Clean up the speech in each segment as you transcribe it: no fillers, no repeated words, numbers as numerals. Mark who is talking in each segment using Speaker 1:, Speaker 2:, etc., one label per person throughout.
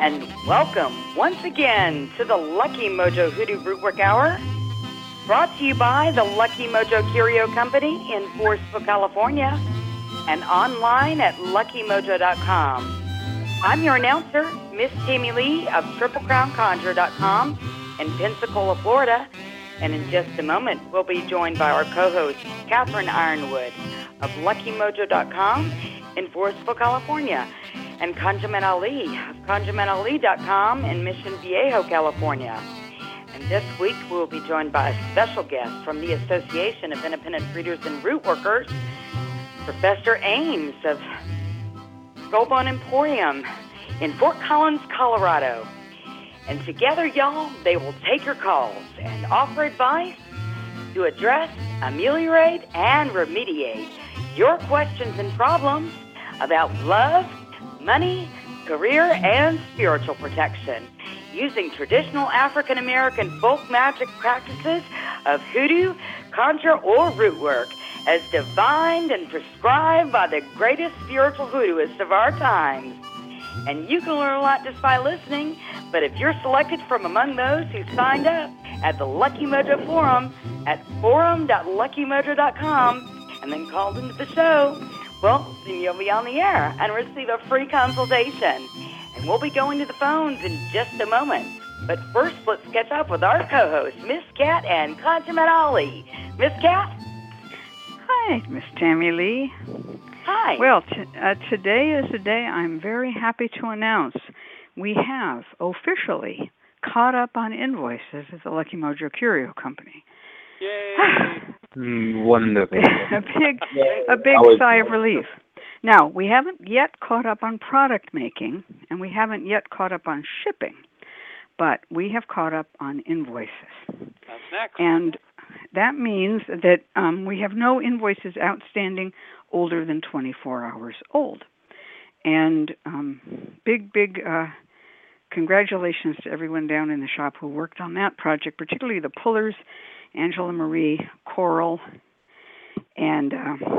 Speaker 1: and welcome once again to the Lucky Mojo Hoodoo Rootwork Hour, brought to you by the Lucky Mojo Curio Company in Forestville, California, and online at luckymojo.com. I'm your announcer, Miss Tammy Lee of TripleCrownConjure.com in Pensacola, Florida, and in just a moment we'll be joined by our co-host, Catherine Ironwood of LuckyMojo.com in Forestville, California, and Conjureman Ali of ConjuremanAli.com in Mission Viejo, California. And this week we'll be joined by a special guest from the Association of Independent Readers and Root Workers, Professor Ames of Skullbone Emporium in Fort Collins, Colorado. And together, y'all, they will take your calls and offer advice to address, ameliorate, and remediate your questions and problems about love, money, career, and spiritual protection using traditional African American folk magic practices of hoodoo, conjure, or root work as divined and prescribed by the greatest spiritual hoodooists of our times. And you can learn a lot just by listening, but if you're selected from among those who signed up at the Lucky Mojo Forum at forum.luckymojo.com and then called into the show, well, then you'll be on the air and receive a free consultation. And we'll be going to the phones in just a moment. But first, let's catch up with our co-hosts, Miss Cat and Conjureman Ali. Miss Cat?
Speaker 2: Hi, Miss Tammy Lee.
Speaker 1: Hi.
Speaker 2: Well, today is a day I'm very happy to announce we have officially caught up on invoices at the Lucky Mojo Curio Company.
Speaker 3: Yay!
Speaker 4: Wonderful.
Speaker 2: a big sigh of relief. Now, we haven't yet caught up on product making, and we haven't yet caught up on shipping, but we have caught up on invoices.
Speaker 3: That's next.
Speaker 2: And that means that we have no invoices outstanding older than 24 hours old. And big congratulations to everyone down in the shop who worked on that project, particularly the pullers, Angela Marie, Coral, and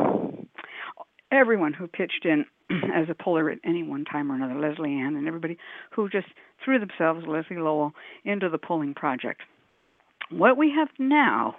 Speaker 2: everyone who pitched in as a puller at any one time or another, Leslie Ann and everybody who just threw themselves, Leslie Lowell, into the pulling project. What we have now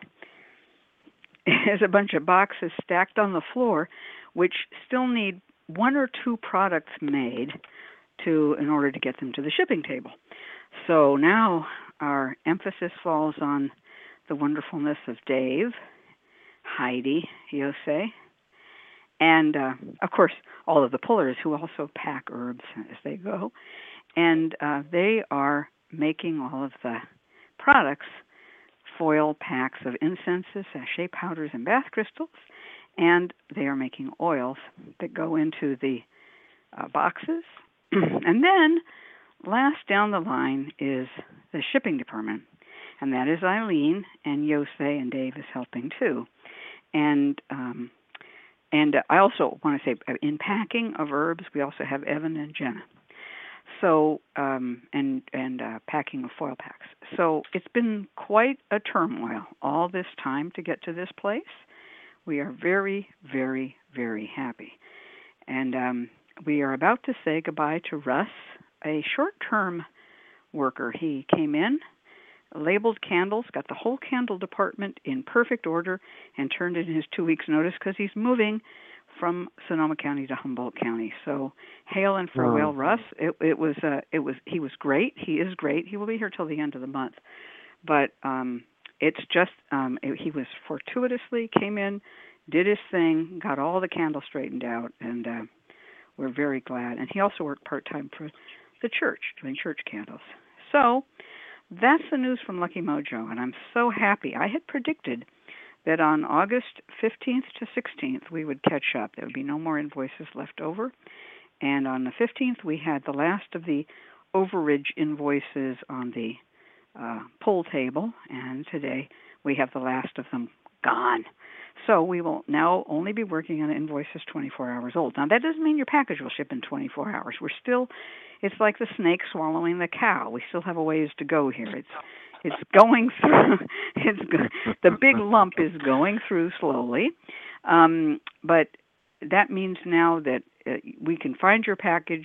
Speaker 2: is a bunch of boxes stacked on the floor which still need one or two products made in order to get them to the shipping table. So now our emphasis falls on the wonderfulness of Dave, Heidi, Yosei, and, of course, all of the pullers who also pack herbs as they go. And they are making all of the products, foil packs of incenses, sachet powders, and bath crystals, and they are making oils that go into the boxes. And then, last down the line is the shipping department, and that is Eileen, and Yosei and Dave is helping too. And I also want to say, in packing of herbs, we also have Evan and Jenna. So, and packing of foil packs. So it's been quite a turmoil all this time to get to this place. We are very, very, very happy. And we are about to say goodbye to Russ, a short-term worker. He came in, labeled candles, got the whole candle department in perfect order, and turned in his 2 weeks' notice because he's moving from Sonoma County to Humboldt County. So, hail and farewell, Russ. He was great. He is great. He will be here till the end of the month. But it's just he was fortuitously came in, did his thing, got all the candles straightened out, and we're very glad. And he also worked part-time for the church, doing church candles. So that's the news from Lucky Mojo, and I'm so happy. I had predicted that on August 15th to 16th we would catch up. There would be no more invoices left over. And on the 15th we had the last of the overage invoices on the pull table, and today we have the last of them gone. So we will now only be working on invoices 24 hours old. Now that doesn't mean your package will ship in 24 hours. It's like the snake swallowing the cow. We still have a ways to go here. It's going through. The big lump is going through slowly, but that means now that we can find your package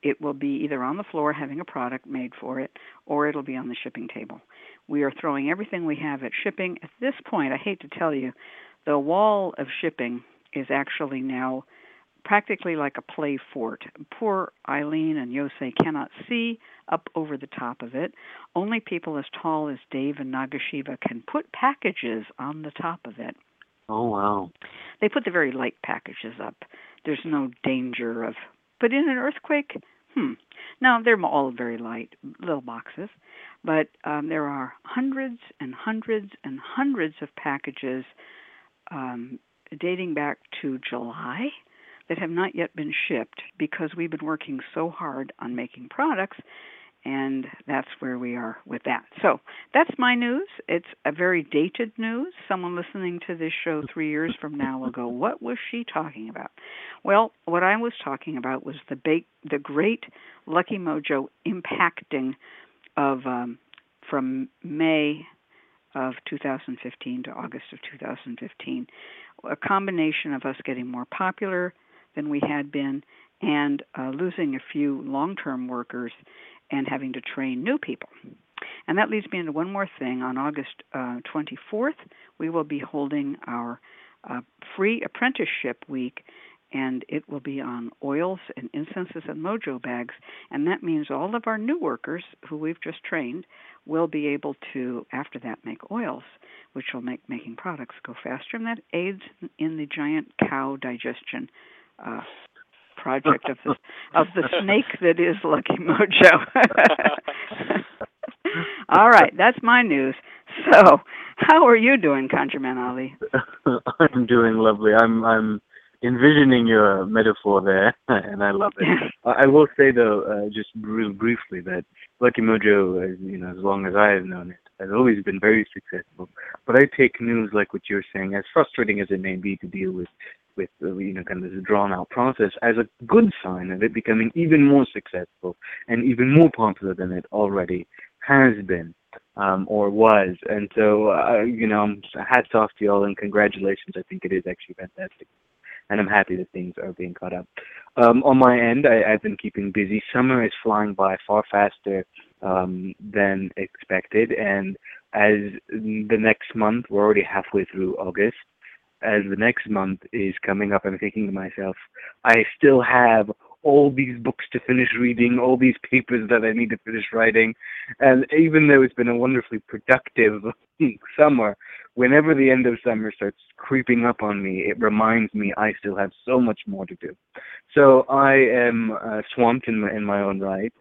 Speaker 2: it will be either on the floor having a product made for it, or it'll be on the shipping table. We are throwing everything we have at shipping. At this point, I hate to tell you, the wall of shipping is actually now practically like a play fort. Poor Eileen and Yosei cannot see up over the top of it. Only people as tall as Dave and Nagashiba can put packages on the top of it.
Speaker 4: Oh, wow.
Speaker 2: They put the very light packages up. There's no danger of, but in an earthquake, Now, they're all very light, little boxes, but there are hundreds and hundreds and hundreds of packages dating back to July that have not yet been shipped because we've been working so hard on making products, and that's where we are with that. So that's my news. It's a very dated news. Someone listening to this show 3 years from now will go, what was she talking about? Well, what I was talking about was the great Lucky Mojo impacting of from May of 2015 to August of 2015, a combination of us getting more popular than we had been and losing a few long-term workers and having to train new people. And that leads me into one more thing. On August 24th, we will be holding our free apprenticeship week, and it will be on oils and incenses and mojo bags. And that means all of our new workers who we've just trained will be able to, after that, make oils, which will make making products go faster. And that aids in the giant cow digestion project of the snake that is Lucky Mojo. All right, that's my news. So, how are you doing, ConjureMan Ali?
Speaker 4: I'm doing lovely. I'm envisioning your metaphor there, and I love it. I will say though, just real briefly, that Lucky Mojo, as long as I have known it, has always been very successful. But I take news like what you're saying, as frustrating as it may be to deal with kind of this drawn-out process, as a good sign of it becoming even more successful and even more popular than it already has been or was. And so, hats off to you all and congratulations. I think it is actually fantastic. And I'm happy that things are being caught up. On my end, I've been keeping busy. Summer is flying by far faster than expected. And as the next month, we're already halfway through August, as the next month is coming up, I'm thinking to myself, I still have all these books to finish reading, all these papers that I need to finish writing. And even though it's been a wonderfully productive summer, whenever the end of summer starts creeping up on me, it reminds me I still have so much more to do. So I am swamped in my own right,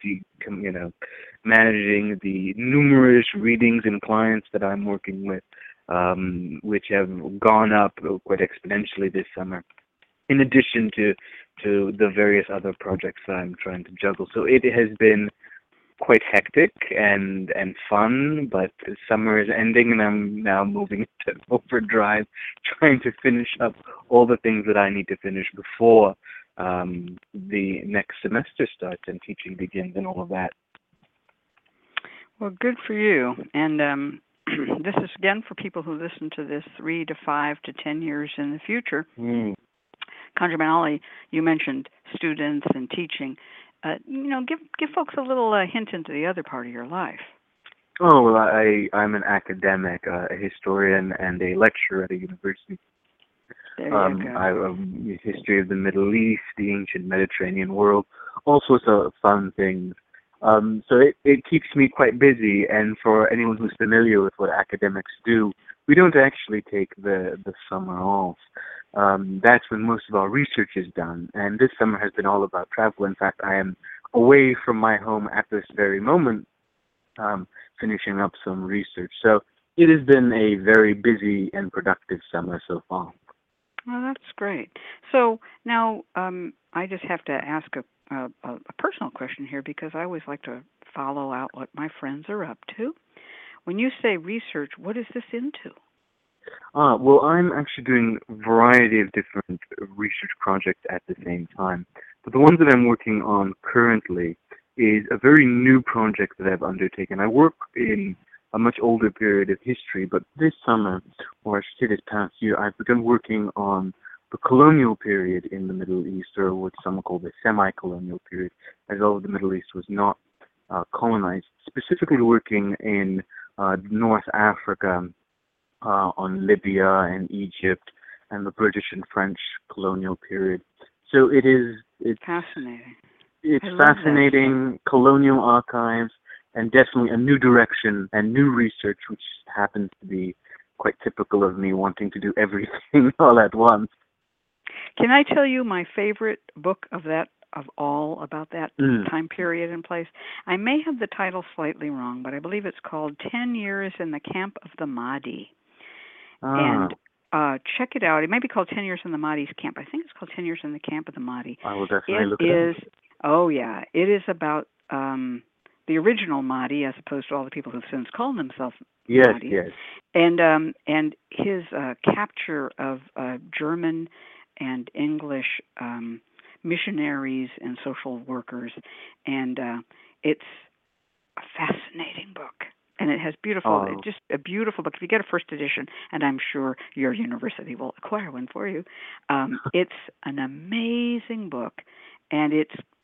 Speaker 4: managing the numerous readings and clients that I'm working with, which have gone up quite exponentially this summer, in addition to the various other projects that I'm trying to juggle. So it has been quite hectic and fun, but summer is ending and I'm now moving into overdrive, trying to finish up all the things that I need to finish before the next semester starts and teaching begins and all of that.
Speaker 2: Well, good for you. And this is, again, for people who listen to this 3 to 5 to 10 years in the future. ConjureMan Ali, you mentioned students and teaching. Give folks a little hint into the other part of your life.
Speaker 4: Oh, well, I'm an academic, a historian, and a lecturer at a university.
Speaker 2: There you go.
Speaker 4: I have history of the Middle East, the ancient Mediterranean world, all sorts of fun things. So it keeps me quite busy, and for anyone who's familiar with what academics do, we don't actually take the summer off. That's when most of our research is done, and this summer has been all about travel. In fact, I am away from my home at this very moment, finishing up some research. So it has been a very busy and productive summer so far.
Speaker 2: Well, that's great. So now I just have to ask a personal question here, because I always like to follow out what my friends are up to. When you say research, what is this into?
Speaker 4: Well, I'm actually doing a variety of different research projects at the same time. But the ones that I'm working on currently is a very new project that I've undertaken. I work in a much older period of history, but this summer, or I should say this past year, I've begun working on the colonial period in the Middle East, or what some call the semi-colonial period, as all of the Middle East was not colonized, specifically working in North Africa, on Libya and Egypt, and the British and French colonial period. So it's
Speaker 2: fascinating.
Speaker 4: It's fascinating, colonial archives, and definitely a new direction and new research, which happens to be quite typical of me wanting to do everything all at once.
Speaker 2: Can I tell you my favorite book of all about that time period and place? I may have the title slightly wrong, but I believe it's called 10 Years in the Camp of the Mahdi. And check it out. It may be called 10 Years in the Mahdi's Camp. I think it's called 10 Years in the Camp of the Mahdi.
Speaker 4: I will definitely look it up.
Speaker 2: Oh, yeah. It is about the original Mahdi, as opposed to all the people who've since called themselves Mahdi.
Speaker 4: Yes.
Speaker 2: And his capture of German and English missionaries and social workers. And it's a fascinating book. And it has just a beautiful book. If you get a first edition, and I'm sure your university will acquire one for you, it's an amazing book, and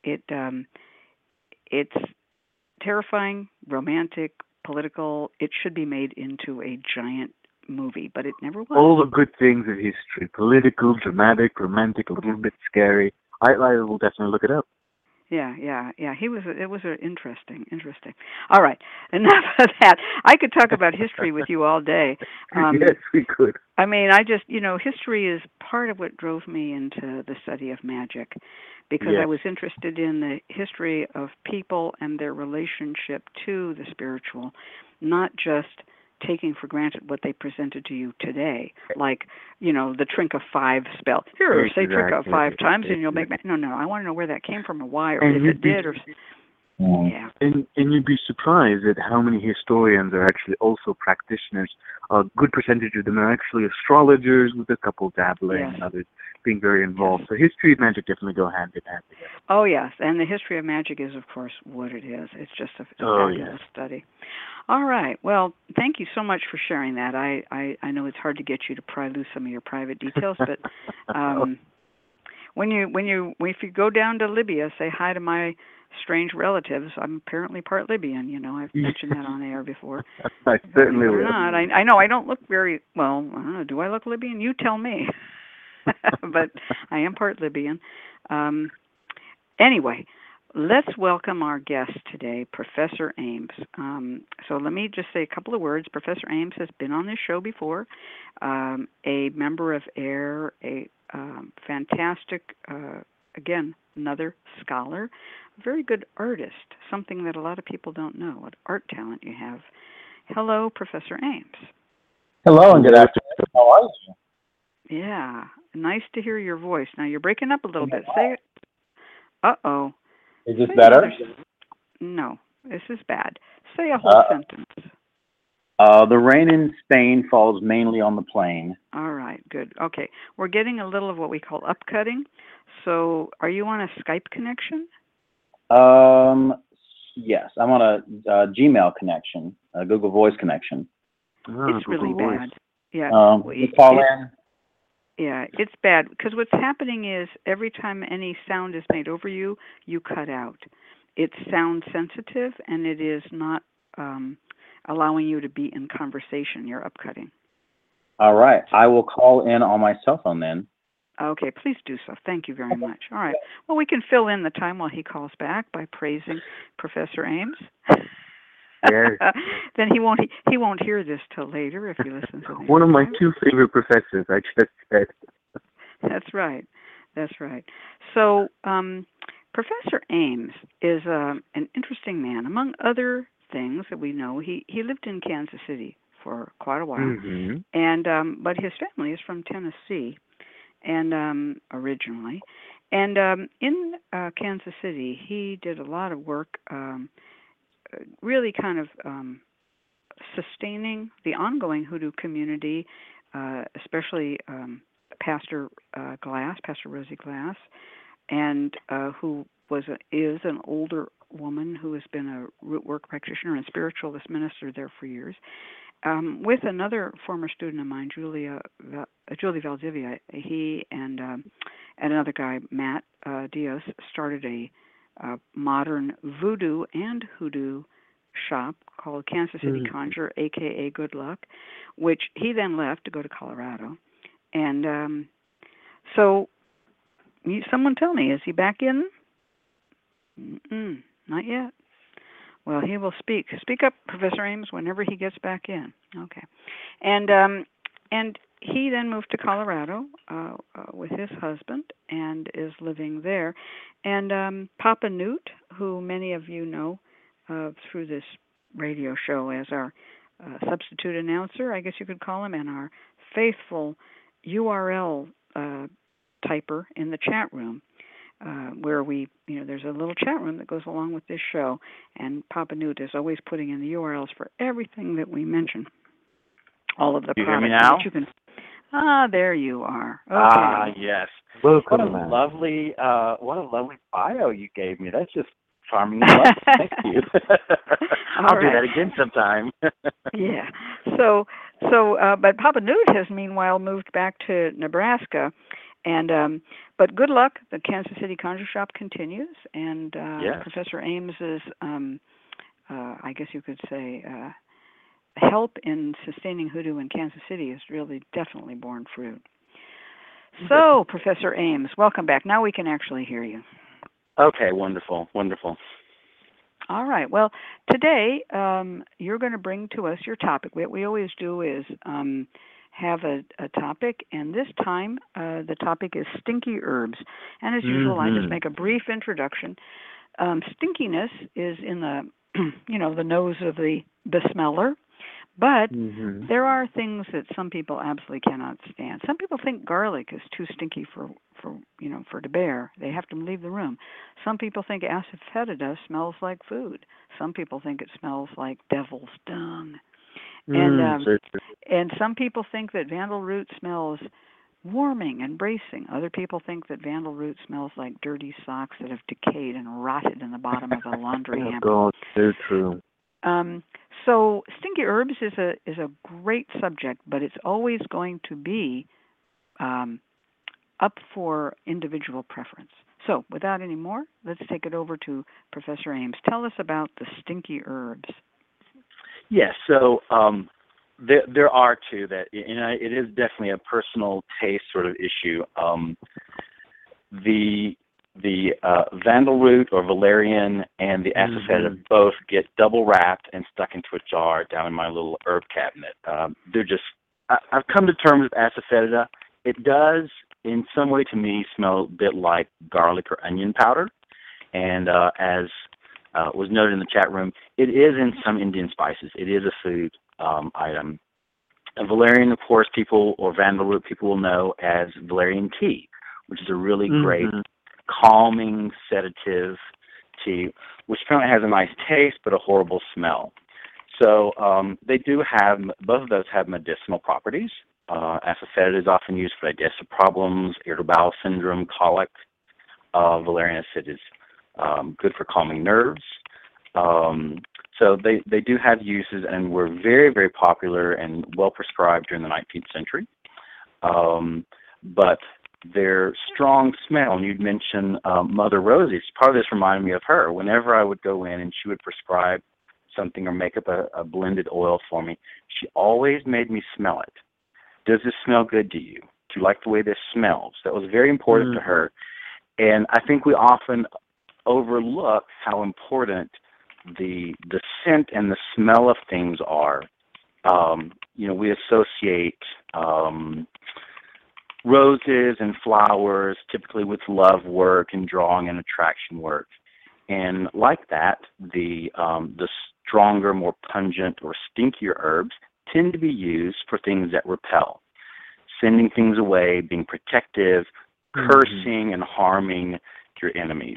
Speaker 2: it's terrifying, romantic, political. It should be made into a giant movie, but it never was.
Speaker 4: All the good things of history: political, dramatic, romantic, a little bit scary. I will definitely look it up.
Speaker 2: Yeah. It was interesting. All right, enough of that. I could talk about history with you all day.
Speaker 4: Yes, we could.
Speaker 2: I mean, history is part of what drove me into the study of magic, because I was interested in the history of people and their relationship to the spiritual, not just taking for granted what they presented to you today, like, the Trink of Five spell. Here, say Trink of Five times and you'll make... No, I want to know where that came from, or why, or if it did, or... Yeah.
Speaker 4: And you'd be surprised at how many historians are actually also practitioners. A good percentage of them are actually astrologers, with a couple dabbling and others being very involved. So history and magic definitely go hand in hand together.
Speaker 2: Oh, yes. And the history of magic is, of course, what it is. It's just a fabulous study. All right. Well, thank you so much for sharing that. I know it's hard to get you to pry loose some of your private details, but if you go down to Libya, say hi to my strange relatives. I'm apparently part Libyan. I've mentioned that on air before.
Speaker 4: I certainly will.
Speaker 2: Not. I know I don't look very well. I don't know. Do I look Libyan? You tell me. But I am part Libyan. Anyway, let's welcome our guest today, Professor Ames. So let me just say a couple of words. Professor Ames has been on this show before, a member of AIR, a fantastic, again, another scholar, a very good artist, something that a lot of people don't know, what art talent you have. Hello, Professor Ames.
Speaker 5: Hello, and good afternoon. How are you?
Speaker 2: Yeah, nice to hear your voice. Now, you're breaking up a little bit. Say it. Uh-oh.
Speaker 5: Is this better?
Speaker 2: No, this is bad. Say a whole sentence.
Speaker 5: The rain in Spain falls mainly on the plain.
Speaker 2: All right, good. Okay, we're getting a little of what we call upcutting. So, are you on a Skype connection?
Speaker 5: Yes, I'm on a Gmail connection, a Google Voice connection.
Speaker 2: It's really bad. Yeah.
Speaker 5: Call in.
Speaker 2: Yeah, it's bad, because what's happening is every time any sound is made over you, you cut out. It's sound sensitive, and it is not allowing you to be in conversation. You're upcutting.
Speaker 5: All right. I will call in on my cell phone then.
Speaker 2: Okay, please do so. Thank you very much. All right. Well, we can fill in the time while he calls back by praising Professor Ames.
Speaker 4: Yes.
Speaker 2: Then he won't hear this till later if he listens to
Speaker 4: one of my two favorite professors, I just said.
Speaker 2: That's right. So, Professor Ames is an interesting man. Among other things that we know, he lived in Kansas City for quite a while, and but his family is from Tennessee, and originally, and in Kansas City, he did a lot of work. Really kind of sustaining the ongoing hoodoo community, especially Pastor Rosie Glass, and who is an older woman who has been a root work practitioner and spiritualist minister there for years. with another former student of mine, Julie Valdivia, he and another guy, Matt Diaz, started a modern voodoo and hoodoo shop called Kansas City Conjure, a.k.a. Good Luck, which he then left to go to Colorado. And so someone tell me, is he back in? Not yet. Well, he will speak. Speak up, Professor Ames, whenever he gets back in. Okay. And he then moved to Colorado with his husband and is living there. And Papa Newt, who many of you know through this radio show as our substitute announcer, I guess you could call him, and our faithful URL typer in the chat room, where there's a little chat room that goes along with this show, and Papa Newt is always putting in the URLs for everything that we mention. All of the
Speaker 5: you
Speaker 2: products
Speaker 5: hear me now?
Speaker 2: that you can. There you are. Okay.
Speaker 5: Yes.
Speaker 4: Welcome,
Speaker 5: What a lovely bio you gave me. That's just charming and lovely. Thank you. I'll do that again sometime.
Speaker 2: Yeah. So, but Papa Newt has meanwhile moved back to Nebraska, and but Good Luck, the Kansas City Conjure Shop continues, and
Speaker 5: yes.
Speaker 2: Professor Ames's, I guess you could say, help in sustaining hoodoo in Kansas City has really definitely borne fruit. So, Professor Ames, welcome back. Now we can actually hear you.
Speaker 5: Okay, wonderful.
Speaker 2: All right. Well, today you're going to bring to us your topic. What we always do is have a topic, and this time the topic is stinky herbs. And as usual, I just make a brief introduction. Stinkiness is in the the nose of the smeller, but there are things that some people absolutely cannot stand. Some people think garlic is too stinky for to bear. They have to leave the room. Some people think asafoetida smells like food. Some people think it smells like devil's dung. And some people think that vandal root smells warming and bracing. Other people think that vandal root smells like dirty socks that have decayed and rotted in the bottom of a laundry hamper.
Speaker 4: God, so true.
Speaker 2: So stinky herbs is a great subject, but it's always going to be up for individual preference. So without any more, let's take it over to Professor Ames. Tell us about the stinky herbs.
Speaker 5: Yes, so there are two that, it is definitely a personal taste sort of issue. The vandal root or valerian and the asafoetida both get double wrapped and stuck into a jar down in my little herb cabinet. They're just, I've come to terms with asafoetida. It does, in some way to me, smell a bit like garlic or onion powder. And as was noted in the chat room, it is in some Indian spices. It is a food item. And valerian, of course, or vandal root people will know as valerian tea, which is a really great calming sedative tea, which apparently has a nice taste but a horrible smell. So they do have, both of those have medicinal properties. Asafoetida is often used for digestive problems, irritable bowel syndrome, colic. Valerian acid is good for calming nerves. So they do have uses and were very, very popular and well prescribed during the 19th century. But their strong smell, and you'd mentioned Mother Rosie, part of this reminded me of her. Whenever I would go in and she would prescribe something or make up a blended oil for me, she always made me smell it. Does this smell good to you? Do you like the way this smells? That was very important to her. And I think we often overlook how important the scent and the smell of things are. We associate roses and flowers typically with love work and drawing and attraction work. And like that, the stronger, more pungent or stinkier herbs tend to be used for things that repel, sending things away, being protective, cursing and harming your enemies.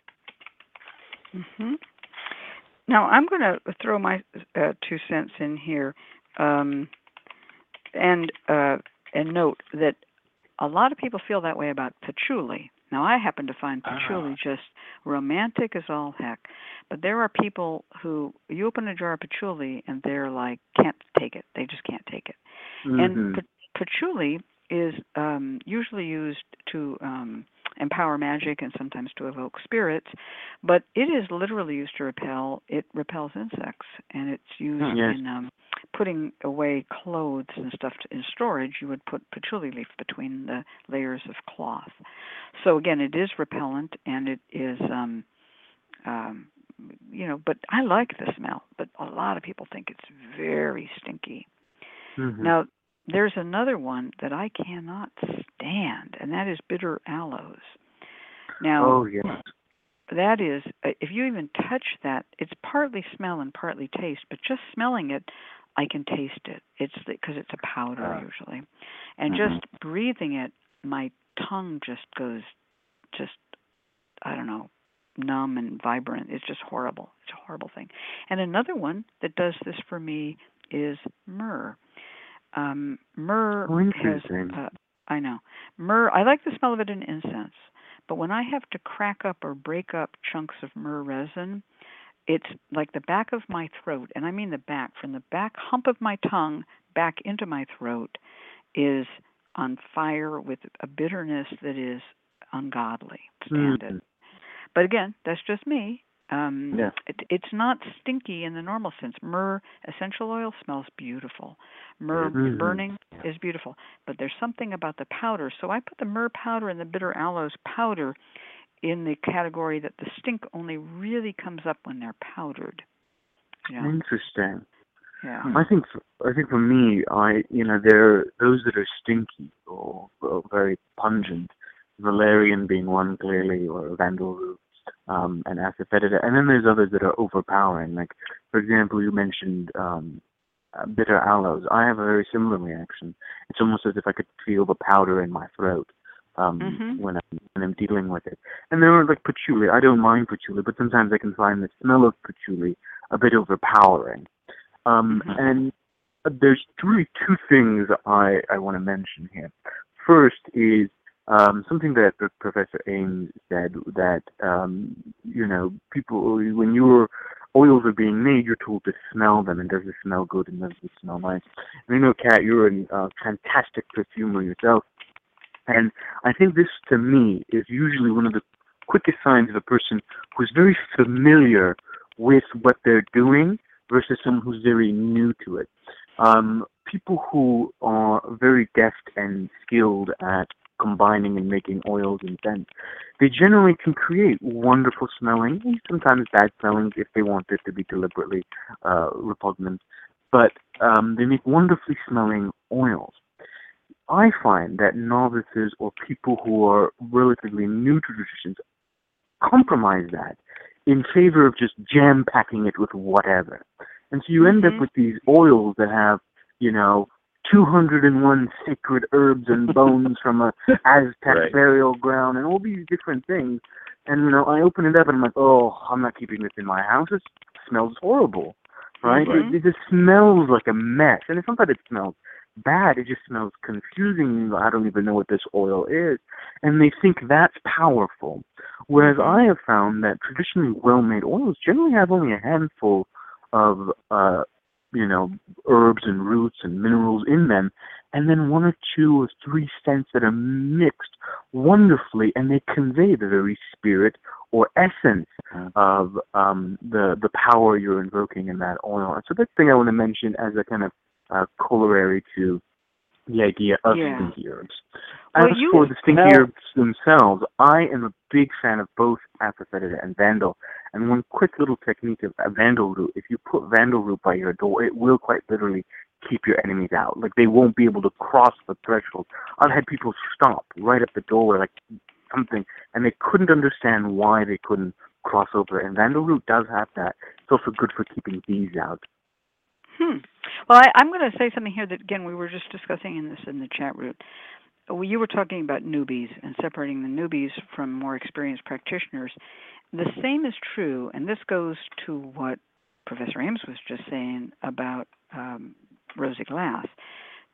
Speaker 2: Now, I'm going to throw my 2 cents in here and note that a lot of people feel that way about patchouli. Now, I happen to find patchouli just romantic as all heck, but there are people who, you open a jar of patchouli and they're like, can't take it. They just can't take it. And patchouli is usually used to empower magic and sometimes to evoke spirits, but it is literally used to repel. It repels insects, and it's used in putting away clothes and stuff in storage. You would put patchouli leaf between the layers of cloth. So again, it is repellent, and it is, but I like the smell, but a lot of people think it's very stinky. Now, there's another one that I cannot stand, and that is bitter aloes. Now, that is, if you even touch that, it's partly smell and partly taste, but just smelling it, I can taste it. It's because it's a powder usually. And just breathing it, my tongue just goes, I don't know, numb and vibrant. It's just horrible. It's a horrible thing. And another one that does this for me is myrrh. Myrrh has, I know. Myrrh, I like the smell of it in incense, but when I have to crack up or break up chunks of myrrh resin, it's like the back of my throat, and I mean the back, from the back hump of my tongue back into my throat is on fire with a bitterness that is ungodly. Stand it. But again, that's just me. It's not stinky in the normal sense. Myrrh essential oil smells beautiful. Myrrh burning is beautiful. But there's something about the powder. So I put the myrrh powder and the bitter aloes powder in the category that the stink only really comes up when they're powdered.
Speaker 4: Interesting.
Speaker 2: Yeah.
Speaker 4: I think for me, there are those that are stinky or very pungent. Valerian being one clearly, or Vandalroot. And Asafoetida, and then there's others that are overpowering. Like, for example, you mentioned bitter aloes. I have a very similar reaction. It's almost as if I could feel the powder in my throat when I'm dealing with it. And there are like patchouli. I don't mind patchouli, but sometimes I can find the smell of patchouli a bit overpowering. And there's really two things I want to mention here. First is something that Professor Ames said, that, people, when your oils are being made, you're told to smell them, and does it smell good, and does it smell nice? And I know, Kat, you're a fantastic perfumer yourself, and I think this, to me, is usually one of the quickest signs of a person who's very familiar with what they're doing versus someone who's very new to it. People who are very deft and skilled at combining and making oils and scents, they generally can create wonderful smelling, and sometimes bad smelling if they want it to be deliberately repugnant, but they make wonderfully smelling oils. I find that novices or people who are relatively new to traditions compromise that in favor of just jam-packing it with whatever. And so you end up with these oils that have, 201 sacred herbs and bones from a Aztec burial ground and all these different things. And, I open it up and I'm like, oh, I'm not keeping this in my house. It smells horrible, right? It just smells like a mess. And it's not that it smells bad. It just smells confusing. I don't even know what this oil is. And they think that's powerful. Whereas I have found that traditionally well-made oils generally have only a handful of herbs and roots and minerals in them, and then one or two or three scents that are mixed wonderfully, and they convey the very spirit or essence of the power you're invoking in that oil. And so that's the thing I want to mention as a kind of corollary to the idea of stinky herbs. As for the stinky herbs themselves, I am a big fan of both Asafoetida and Vandal. And one quick little technique of Vandalroot, if you put Vandalroot by your door, it will quite literally keep your enemies out. Like, they won't be able to cross the threshold. I've had people stop right at the door, like something, and they couldn't understand why they couldn't cross over. And Vandalroot does have that. It's also good for keeping bees out.
Speaker 2: Well, I'm going to say something here that, again, we were just discussing in the chat room. You were talking about newbies and separating the newbies from more experienced practitioners. The same is true, and this goes to what Professor Ames was just saying about rosy glass.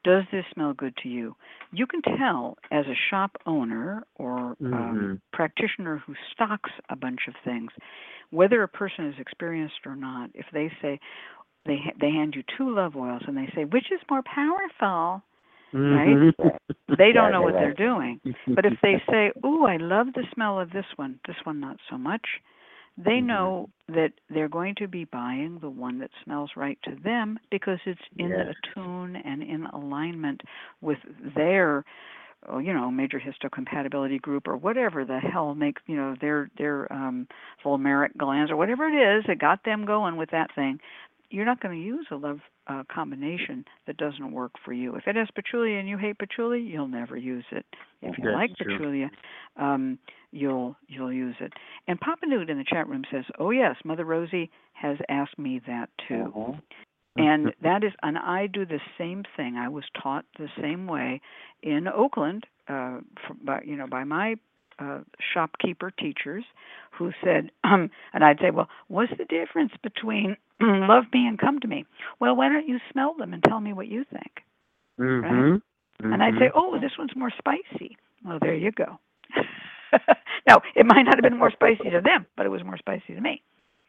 Speaker 2: Does this smell good to you? You can tell as a shop owner or practitioner who stocks a bunch of things, whether a person is experienced or not. If they say, they hand you 2 love oils and they say, which is more powerful, right? They don't know what they're doing. But if they say, ooh, I love the smell of this one not so much, they know that they're going to be buying the one that smells right to them because it's in attune and in alignment with their, major histocompatibility group or whatever the hell makes, their fulmaric glands or whatever it is that got them going with that thing. You're not going to use a love combination that doesn't work for you. If it has patchouli and you hate patchouli, you'll never use it. If you like patchouli, you'll use it. And Papa Newt in the chat room says, "Oh yes, Mother Rosie has asked me that too." And that is, and I do the same thing. I was taught the same way in Oakland, by my shopkeeper teachers, who said, and I'd say, well, what's the difference between love me and come to me? Well, why don't you smell them and tell me what you think? Right? And I'd say, oh, this one's more spicy. Well, there you go. Now, it might not have been more spicy to them, but it was more spicy to me.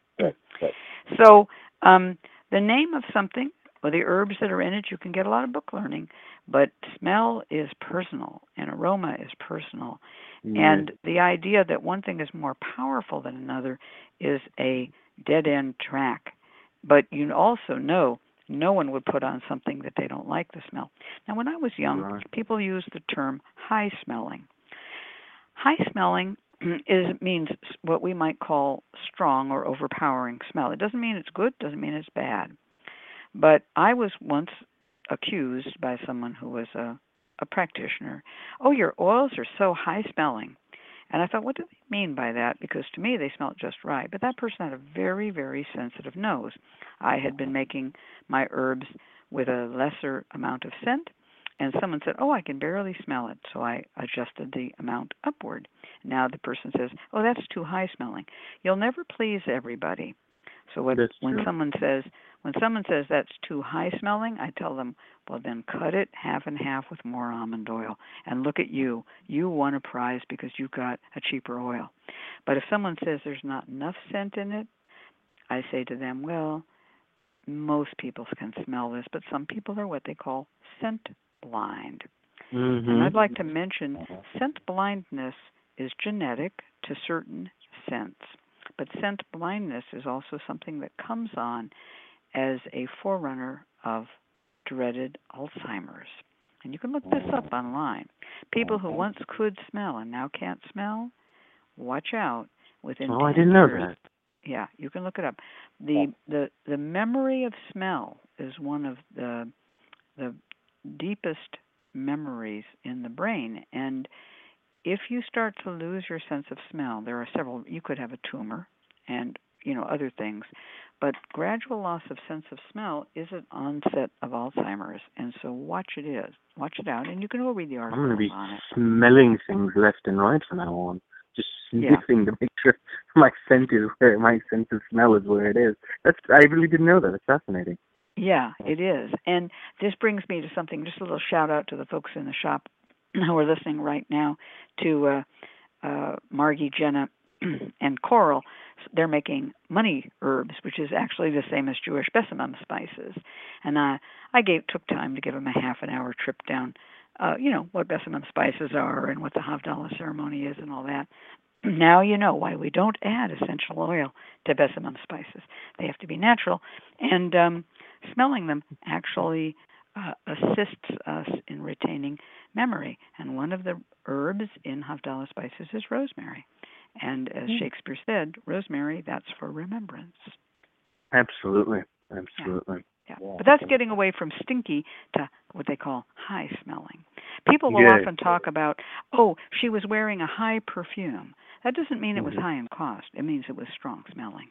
Speaker 2: So the name of something, or the herbs that are in it, you can get a lot of book learning, but smell is personal and aroma is personal. And the idea that one thing is more powerful than another is a dead-end track. But you also know no one would put on something that they don't like the smell. Now, when I was young, people used the term high-smelling. High-smelling means what we might call strong or overpowering smell. It doesn't mean it's good, doesn't mean it's bad. But I was once accused by someone who was a practitioner, oh, your oils are so high-smelling. And I thought, what do they mean by that? Because to me, they smelled just right. But that person had a very, very sensitive nose. I had been making my herbs with a lesser amount of scent, and someone said, oh, I can barely smell it. So I adjusted the amount upward. Now the person says, oh, that's too high-smelling. You'll never please everybody. So when someone says that's too high smelling, I tell them, well, then cut it half and half with more almond oil. And look at you. You won a prize because you got a cheaper oil. But if someone says there's not enough scent in it, I say to them, well, most people can smell this, but some people are what they call scent blind. And I'd like to mention scent blindness is genetic to certain scents. But scent blindness is also something that comes on as a forerunner of dreaded Alzheimer's. And you can look this up online. People who once could smell and now can't smell, watch out. Within 10
Speaker 4: I didn't know
Speaker 2: years,
Speaker 4: that.
Speaker 2: Yeah, you can look it up. The memory of smell is one of the deepest memories in the brain. And if you start to lose your sense of smell, there are several. You could have a tumor and, other things. But gradual loss of sense of smell is an onset of Alzheimer's. And so watch it out. And you can go read the article on it.
Speaker 4: I'm going to be smelling things left and right from now on. Just sniffing to make sure my sense of smell is where it is. I really didn't know that. It's fascinating.
Speaker 2: Yeah, it is. And this brings me to something, just a little shout out to the folks in the shop who are listening right now, to Margie, Jenna, and Coral. They're making money herbs, which is actually the same as Jewish besamim spices. And I took time to give them a half an hour trip down, what besamim spices are and what the Havdalah ceremony is and all that. Now you know why we don't add essential oil to besamim spices. They have to be natural. And smelling them actually assists us in retaining memory. And one of the herbs in Havdalah spices is rosemary. And as Shakespeare said, rosemary, that's for remembrance.
Speaker 4: Absolutely.
Speaker 2: Yeah. But that's getting away from stinky to what they call high smelling. People will often talk about, oh, she was wearing a high perfume. That doesn't mean it was high in cost. It means it was strong smelling.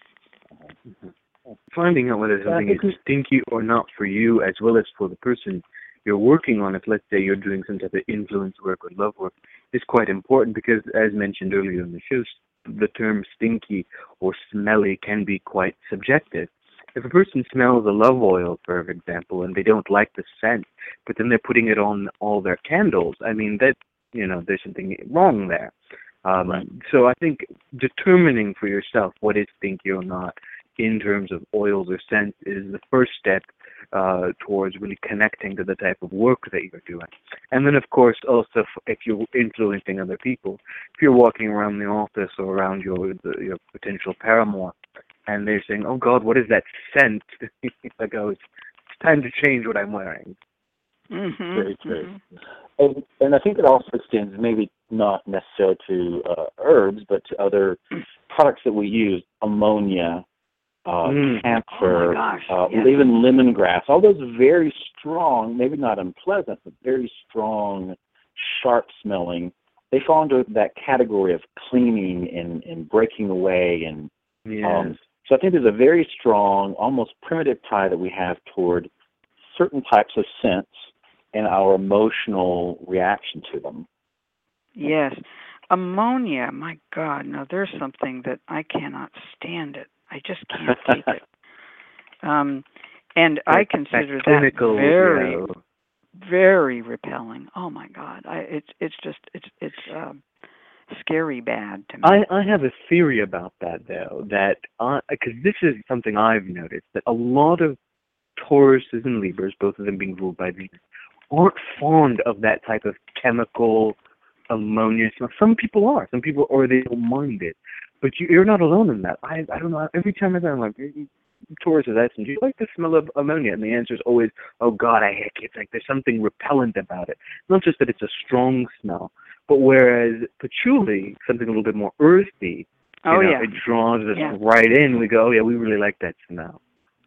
Speaker 4: Finding out whether something is stinky or not for you, as well as for the person you're working on, if let's say you're doing some type of influence work or love work, is quite important because, as mentioned earlier in the show, the term stinky or smelly can be quite subjective. if a person smells a love oil, for example, and they don't like the scent, but then they're putting it on all their candles, I mean, that, there's something wrong there.
Speaker 5: Right.
Speaker 4: So I think determining for yourself what is stinky or not in terms of oils or scents is the first step towards really connecting to the type of work that you're doing. And then, of course, also if you're influencing other people, if you're walking around the office or around your potential paramour, and they're saying, "Oh God, what is that scent?" I go, "It's time to change what I'm wearing."
Speaker 2: Mm-hmm.
Speaker 5: Very true. And I think it also extends maybe not necessarily to herbs, but to other products that we use, ammonia, camphor,
Speaker 2: yes.
Speaker 5: even lemongrass. All those very strong, maybe not unpleasant, but very strong, sharp smelling. They fall into that category of cleaning and breaking away. And so I think there's a very strong, almost primitive tie that we have toward certain types of scents and our emotional reaction to them.
Speaker 2: Yes. Ammonia, my God, no, there's something that I cannot stand it. I just can't take it. And I consider that very, very repelling. Oh my God, it's scary bad to me.
Speaker 4: I have a theory about that though, that because this is something I've noticed, that a lot of Tauruses and Libras, both of them being ruled by Venus, aren't fond of that type of chemical ammonia smell. Some people are. Some people, or they don't mind it. But you're not alone in that. I don't know. Every time I'm like, Taurus is asking, do you like the smell of ammonia? And the answer is always, oh God, I heck, it's like there's something repellent about it. Not just that it's a strong smell, but whereas patchouli, something a little bit more earthy, it draws us right in. We go, oh yeah, we really like that smell.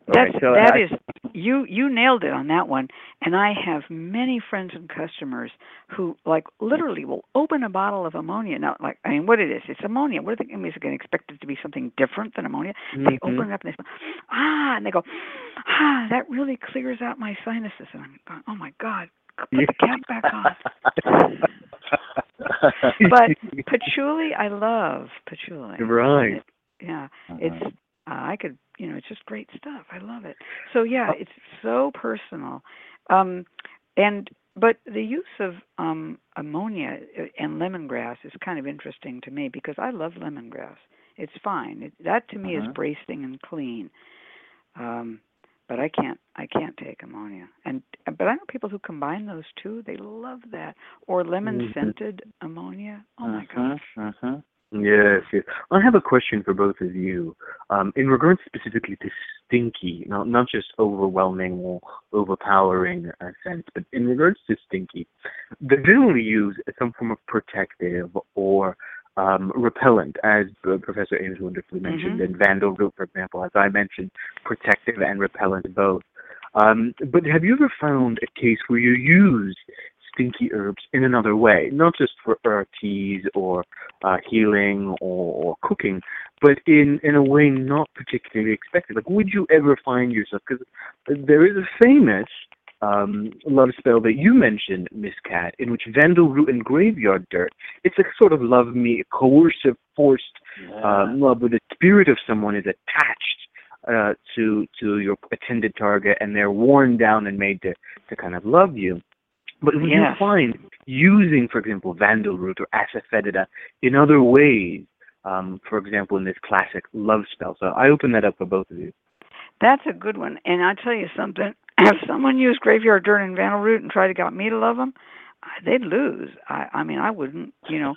Speaker 2: You nailed it on that one. And I have many friends and customers who, like, literally will open a bottle of ammonia. Now, what it is, it's ammonia. What are they going to expect it to be something different than ammonia? Mm-hmm. They open it up and they say, and they go, that really clears out my sinuses. And I'm going, oh my God, put the cap back on. But patchouli, I love patchouli.
Speaker 4: Right.
Speaker 2: It's I could, it's just great stuff. I love it. So it's so personal. But the use of ammonia and lemongrass is kind of interesting to me because I love lemongrass. It's fine. That to me is bracing and clean. But I can't take ammonia. But I know people who combine those two. They love that. Or lemon scented ammonia. Oh my gosh.
Speaker 4: Yes. I have a question for both of you. In regards specifically to stinky, not just overwhelming or overpowering sense, but in regards to stinky, they generally use some form of protective or repellent, as Professor Ames wonderfully mentioned, and Vandal Root, for example, as I mentioned, protective and repellent both. But have you ever found a case where you use stinky herbs in another way, not just for teas or healing or cooking, but in a way not particularly expected? Like, would you ever find yourself, because there is a famous love spell that you mentioned, Miss Cat, in which Vandal Root and Graveyard Dirt, it's a sort of love me, coercive, forced love where the spirit of someone is attached to your intended target, and they're worn down and made to kind of love you. But would you find using, for example, Vandal Root or Asafoetida in other ways, for example, in this classic love spell? So I open that up for both of you.
Speaker 2: That's a good one. And I'll tell you something. If someone used Graveyard Dirt and Vandal Root and tried to get me to love them, they'd lose. I mean, I wouldn't,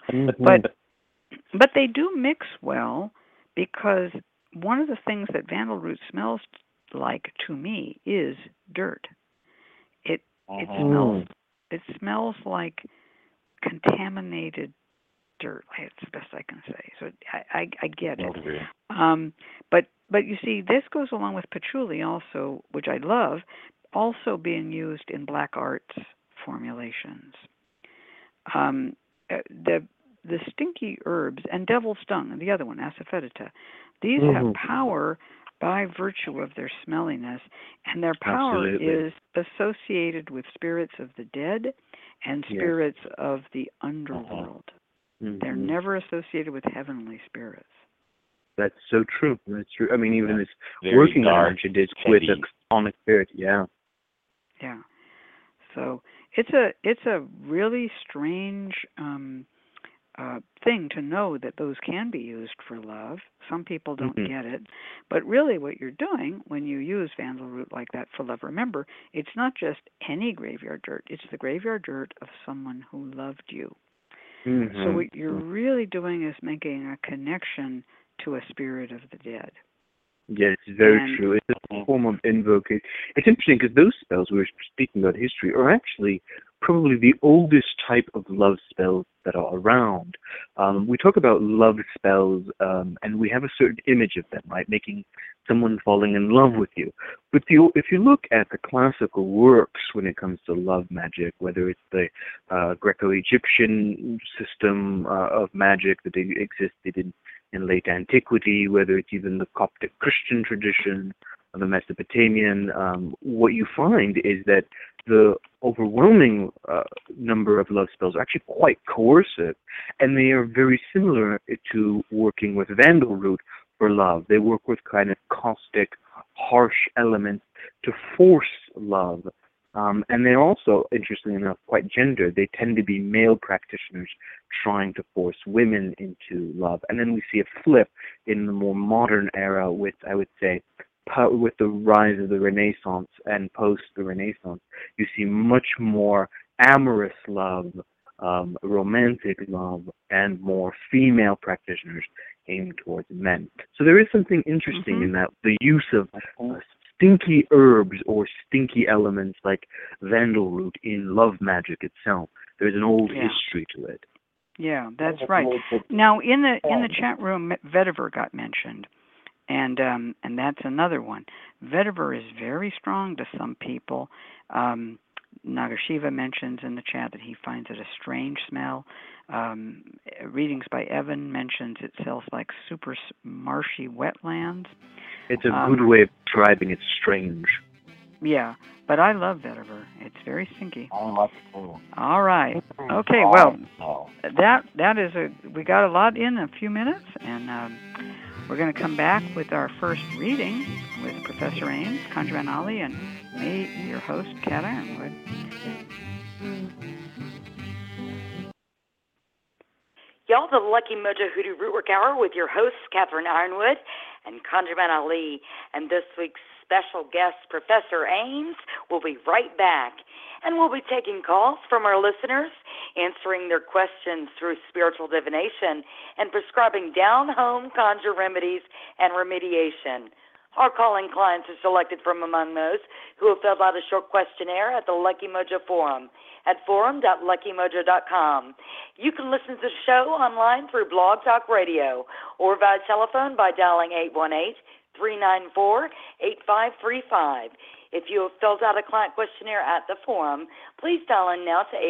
Speaker 2: But they do mix well, because one of the things that Vandal Root smells like to me is dirt. It smells like contaminated dirt. It's the best I can say. So I get it. But you see, this goes along with patchouli also, which I love, also being used in black arts formulations. The stinky herbs and devil's dung, and the other one, Asafoetida, these have power by virtue of their smelliness, and their power is associated with spirits of the dead and spirits of the underworld. They're never associated with heavenly spirits.
Speaker 4: That's so true. That's true. I mean, even this
Speaker 5: Very
Speaker 4: working I
Speaker 5: dark,
Speaker 4: mentioned is with
Speaker 5: heavy.
Speaker 4: a chthonic spirit. Yeah.
Speaker 2: Yeah. So it's a really strange thing to know that those can be used for love. Some people don't get it, but really what you're doing when you use Vandalroot like that for love, remember, it's not just any graveyard dirt, it's the graveyard dirt of someone who loved you. So what you're really doing is making a connection to a spirit of the dead.
Speaker 4: Yes, it's very true. It's a form of invocation. It's interesting because those spells we were speaking about history are actually probably the oldest type of love spells that are around. We talk about love spells, and we have a certain image of them, right? Making someone falling in love with you. But if you look at the classical works when it comes to love magic, whether it's the Greco-Egyptian system of magic that existed in late antiquity, whether it's even the Coptic Christian tradition or the Mesopotamian, what you find is that the overwhelming number of love spells are actually quite coercive, and they are very similar to working with Vandalroot for love. They work with kind of caustic, harsh elements to force love. And they're also, interestingly enough, quite gendered. They tend to be male practitioners trying to force women into love. And then we see a flip in the more modern era with, I would say, with the rise of the Renaissance and post the Renaissance. You see much more amorous love, romantic love, and more female practitioners aimed towards men. So there is something interesting in that, the use of stinky herbs or stinky elements like Vandalroot in love magic itself. There's an old history to it.
Speaker 2: Yeah, that's right. Now, in the chat room, vetiver got mentioned, and that's another one. Vetiver is very strong to some people. Nagashiva mentions in the chat that he finds it a strange smell. Readings by Evan mentions it smells like super marshy wetlands.
Speaker 4: It's a good way of describing it's strange.
Speaker 2: Yeah, but I love vetiver. It's very stinky.
Speaker 5: I like it too.
Speaker 2: All right. Okay, well, that is we got a lot in a few minutes, and we're going to come back with our first reading with Professor Ames, Conjurman Ali, and me, your host, Kat Ironwood.
Speaker 1: Y'all, the Lucky Mojo Hoodoo Rootwork Hour with your hosts, Catherine Ironwood and Conjurman Ali. And this week's special guest, Professor Ames, will be right back. And we'll be taking calls from our listeners, answering their questions through spiritual divination, and prescribing down-home conjure remedies and remediation. Our calling clients are selected from among those who have filled out a short questionnaire at the Lucky Mojo Forum at forum.luckymojo.com. You can listen to the show online through Blog Talk Radio or via telephone by dialing 818-394-8535. If you have filled out a client questionnaire at the forum, please dial in now to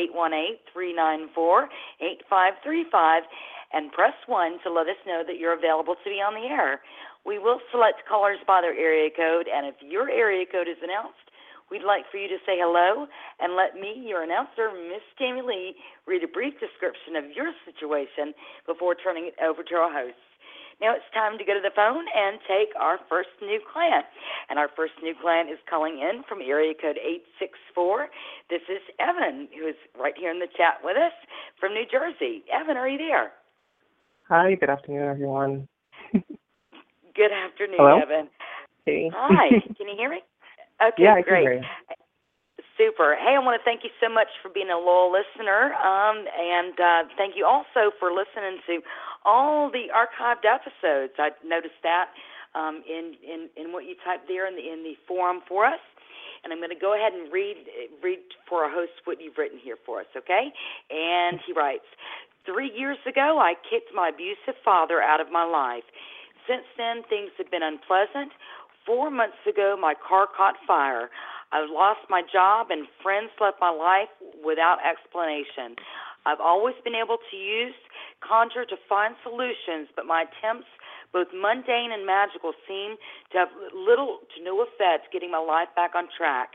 Speaker 1: 818-394-8535 and press 1 to let us know that you're available to be on the air. We will select callers by their area code, and if your area code is announced, we'd like for you to say hello and let me, your announcer, Miss Tammy Lee, read a brief description of your situation before turning it over to our hosts. Now it's time to go to the phone and take our first new client. And our first new client is calling in from area code 864. This is Evan, who is right here in the chat with us from New Jersey. Evan, are you there?
Speaker 6: Hi, good afternoon, everyone.
Speaker 1: Good afternoon,
Speaker 6: Hello?
Speaker 1: Evan.
Speaker 6: Hey.
Speaker 1: Hi, can you hear me? Okay,
Speaker 6: yeah, I
Speaker 1: great.
Speaker 6: can hear you.
Speaker 1: Super. Hey, I want to thank you so much for being a loyal listener, and thank you also for listening to all the archived episodes. I noticed that in what you typed there in the forum for us, and I'm going to go ahead and read for our host what you've written here for us, okay? And he writes, 3 years ago, I kicked my abusive father out of my life. Since then, things have been unpleasant. 4 months ago, my car caught fire. I lost my job, and friends left my life without explanation. I've always been able to use conjure to find solutions, but my attempts, both mundane and magical, seem to have little to no effect getting my life back on track.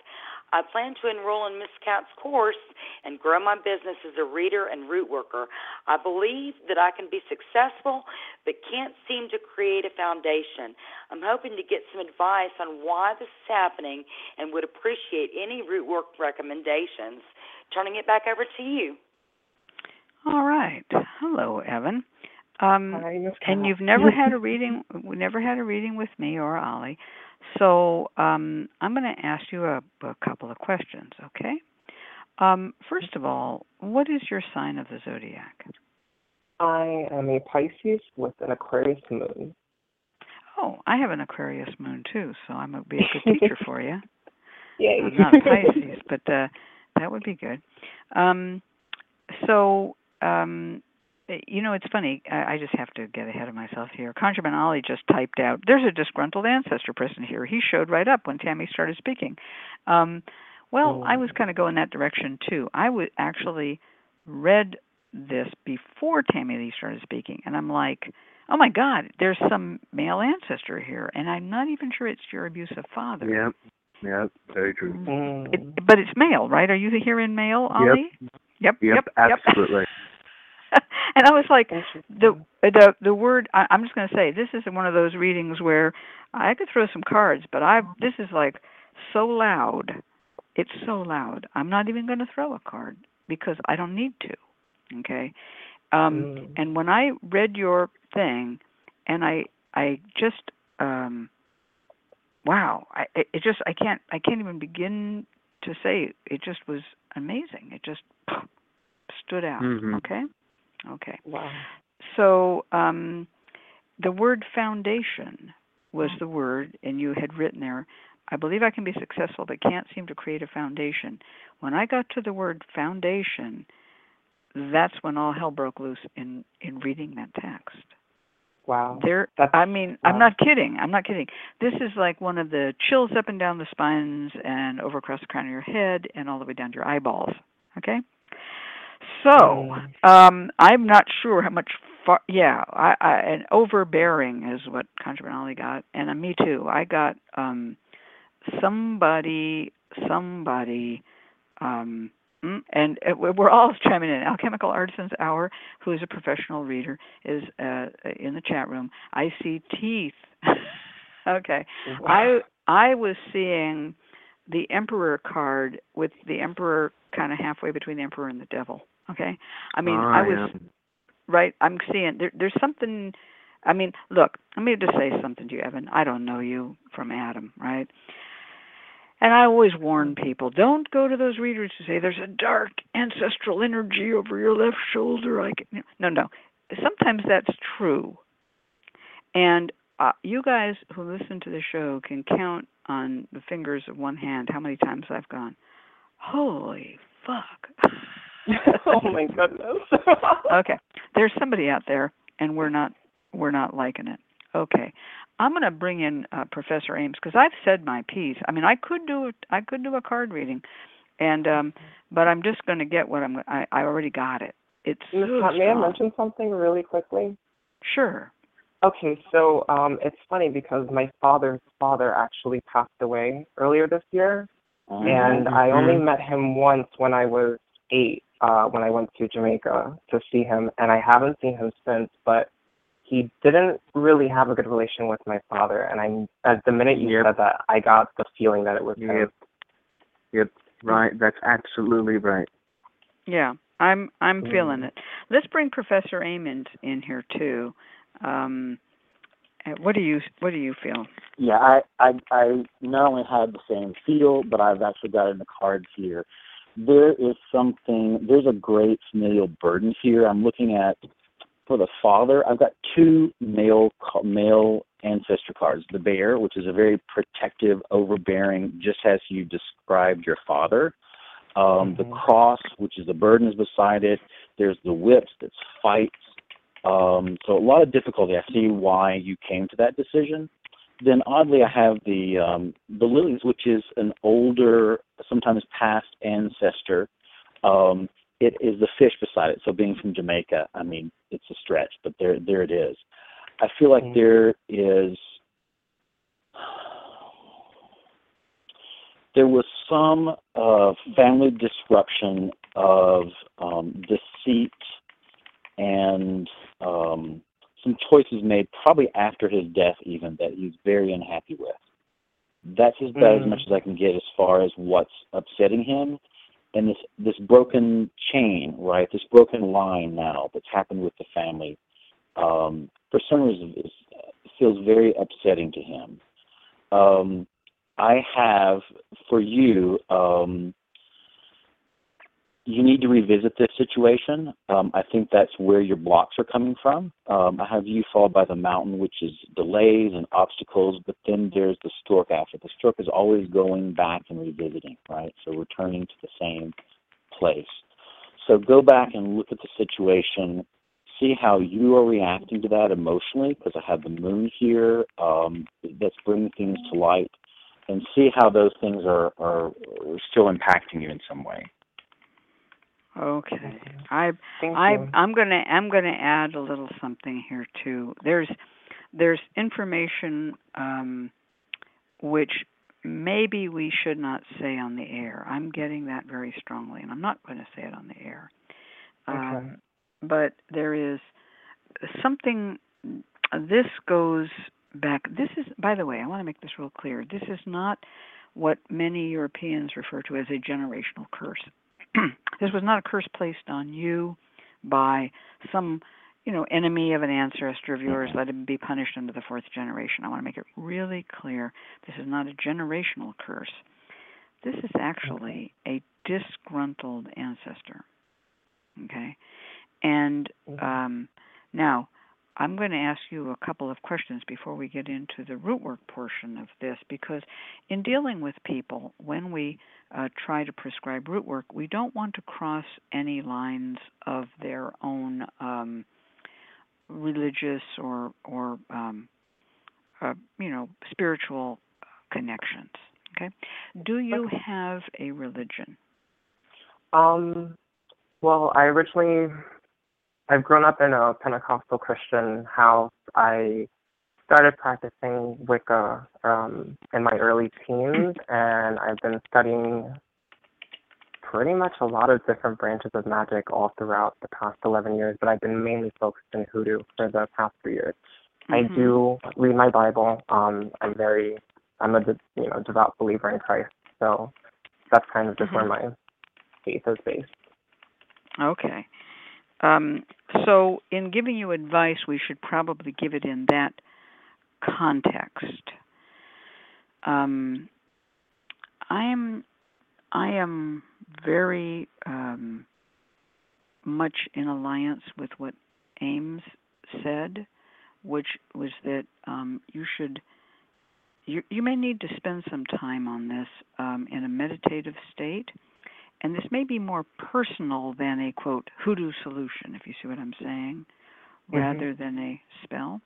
Speaker 1: I plan to enroll in Miss Cat's course and grow my business as a reader and root worker. I believe that I can be successful, but can't seem to create a foundation. I'm hoping to get some advice on why this is happening and would appreciate any root work recommendations. Turning it back over to you.
Speaker 2: All right. Hello, Evan.
Speaker 6: Hi, Miss Cat.
Speaker 2: And you've never had a reading. We never had a reading with me or Ollie. So I'm going to ask you a couple of questions, okay? First of all, what is your sign of the zodiac?
Speaker 6: I am a Pisces with an Aquarius moon.
Speaker 2: Oh, I have an Aquarius moon too, so I'm going to be a good teacher for you.
Speaker 6: Yay.
Speaker 2: I'm not a Pisces, but that would be good. You know, it's funny. I just have to get ahead of myself here. Conjurman Ollie just typed out, there's a disgruntled ancestor person here. He showed right up when Tammy started speaking. I was kind of going that direction, too. I actually read this before Tammy Lee started speaking, and I'm like, oh, my God, there's some male ancestor here, and I'm not even sure it's your abusive father.
Speaker 4: Yep, very true.
Speaker 2: But it's male, right? Are you here in male, Ollie? Yep,
Speaker 4: absolutely.
Speaker 2: And I was like, the word. I'm just going to say, this is one of those readings where I could throw some cards, but this is like so loud. It's so loud. I'm not even going to throw a card because I don't need to. Okay. And when I read your thing, and I just, wow, I can't even begin to say. It just was amazing. It just stood out. Okay.
Speaker 6: Wow.
Speaker 2: So the word foundation was the word, and you had written there, I believe I can be successful, but can't seem to create a foundation. When I got to the word foundation, that's when all hell broke loose in reading that text.
Speaker 6: Wow.
Speaker 2: I'm not kidding. This is like one of the chills up and down the spines and over across the crown of your head and all the way down to your eyeballs. Okay? So, I'm not sure how much and overbearing is what Conjurman Ollie got, and me too. I got somebody, and we're all chiming in. Alchemical Artisans Hour, who is a professional reader, is in the chat room. I see teeth. Okay. Wow. I was seeing the Emperor card with the Emperor kind of halfway between the Emperor and the Devil. Okay? I mean, right, I'm seeing, there's something, I mean, look, let me just say something to you, Evan. I don't know you from Adam, right? And I always warn people, don't go to those readers who say there's a dark ancestral energy over your left shoulder. No. Sometimes that's true. And you guys who listen to the show can count on the fingers of one hand how many times I've gone, holy fuck.
Speaker 6: Oh my goodness.
Speaker 2: Okay. There's somebody out there, and we're not liking it. Okay. I'm going to bring in Professor Ames because I've said my piece. I mean, I could do a card reading, and but I'm just going to get what I already got it. It's
Speaker 6: Ms.
Speaker 2: so
Speaker 6: Scott, may I
Speaker 2: strong.
Speaker 6: mention something really quickly?
Speaker 2: Sure.
Speaker 6: Okay, so it's funny because my father's father actually passed away earlier this year, and I only met him once when I was 8, when I went to Jamaica to see him, and I haven't seen him since, but he didn't really have a good relation with my father, and at the minute you said that, I got the feeling that it was him.
Speaker 4: Yep, right, that's absolutely right.
Speaker 2: Yeah, I'm feeling it. Let's bring Professor Ames in here too. What do you feel?
Speaker 7: Yeah, I not only had the same feel, but I've actually got it in the cards here. There's a great familial burden here. I'm looking at, for the father, I've got 2 male ancestor cards. The bear, which is a very protective, overbearing, just as you described your father. The cross, which is the burden is beside it. There's the whips, that's fights. So a lot of difficulty. I see why you came to that decision. Then oddly, I have the lilies, which is an older, sometimes past ancestor. It is the fish beside it. So being from Jamaica, I mean, it's a stretch, but there it is. I feel like there was some family disruption of deceit and some choices made probably after his death even that he's very unhappy with. That's about as much as I can get as far as what's upsetting him. And this broken chain, right, this broken line now that's happened with the family, for some reason it feels very upsetting to him. I have, for you, you need to revisit this situation. I think that's where your blocks are coming from. I have you followed by the mountain, which is delays and obstacles, but then there's the stork after. The stork is always going back and revisiting, right? So returning to the same place. So go back and look at the situation, see how you are reacting to that emotionally, because I have the moon here that's bringing things to light, and see how those things are still impacting you in some way.
Speaker 2: Okay. I'm gonna add a little something here too. There's information which maybe we should not say on the air. I'm getting that very strongly, and I'm not going to say it on the air.
Speaker 6: Okay.
Speaker 2: But there is something. This goes back. This is, by the way, I want to make this real clear. This is not what many Europeans refer to as a generational curse. This was not a curse placed on you by some, enemy of an ancestor of yours. Let him be punished into the fourth generation. I want to make it really clear. This is not a generational curse. This is actually a disgruntled ancestor. Okay? And now, I'm going to ask you a couple of questions before we get into the root work portion of this, because in dealing with people, when we try to prescribe root work, we don't want to cross any lines of their own religious or spiritual connections. Okay? Do you have a religion?
Speaker 6: Well, I've grown up in a Pentecostal Christian house. I started practicing Wicca in my early teens, and I've been studying pretty much a lot of different branches of magic all throughout the past 11 years, but I've been mainly focused in hoodoo for the past 3 years. I do read my Bible. I'm a devout believer in Christ, so that's kind of just where my faith is based.
Speaker 2: Okay. So in giving you advice, we should probably give it in that context. I am very much in alliance with what Ames said, which was that you may need to spend some time on this in a meditative state. And this may be more personal than a, quote, hoodoo solution, if you see what I'm saying, rather than a spell.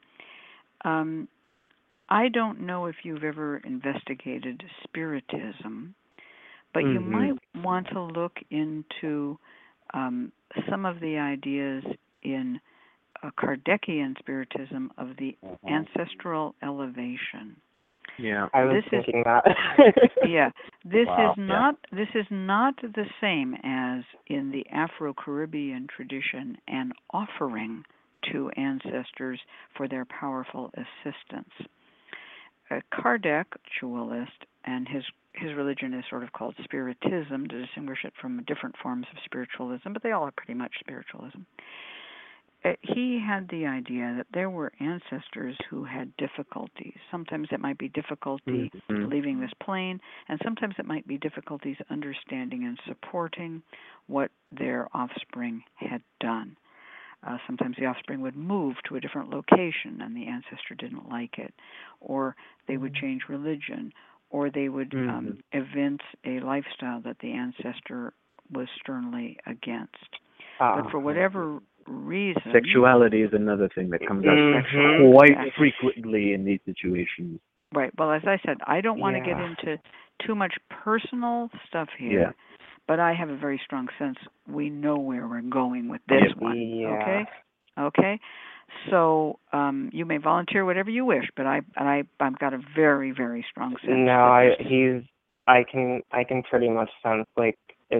Speaker 2: I don't know if you've ever investigated spiritism, but you might want to look into some of the ideas in Kardecian spiritism of the ancestral elevation.
Speaker 6: Yeah, I was thinking that.
Speaker 2: Yeah, this is not the same as in the Afro-Caribbean tradition an offering to ancestors for their powerful assistance. Kardec, dualist, and his religion is sort of called spiritism to distinguish it from different forms of spiritualism, but they all are pretty much spiritualism. He had the idea that there were ancestors who had difficulties. Sometimes it might be difficulty leaving this plane, and sometimes it might be difficulties understanding and supporting what their offspring had done. Sometimes the offspring would move to a different location and the ancestor didn't like it, or they would change religion, or they would evince a lifestyle that the ancestor was sternly against. But for whatever reason,
Speaker 4: sexuality is another thing that comes up quite frequently in these situations.
Speaker 2: Right. Well, as I said, I don't want to get into too much personal stuff here.
Speaker 4: Yeah.
Speaker 2: But I have a very strong sense we know where we're going with this one.
Speaker 6: Yeah.
Speaker 2: Okay. So you may volunteer whatever you wish, but I've got a very, very strong sense.
Speaker 6: No, I can pretty much sense like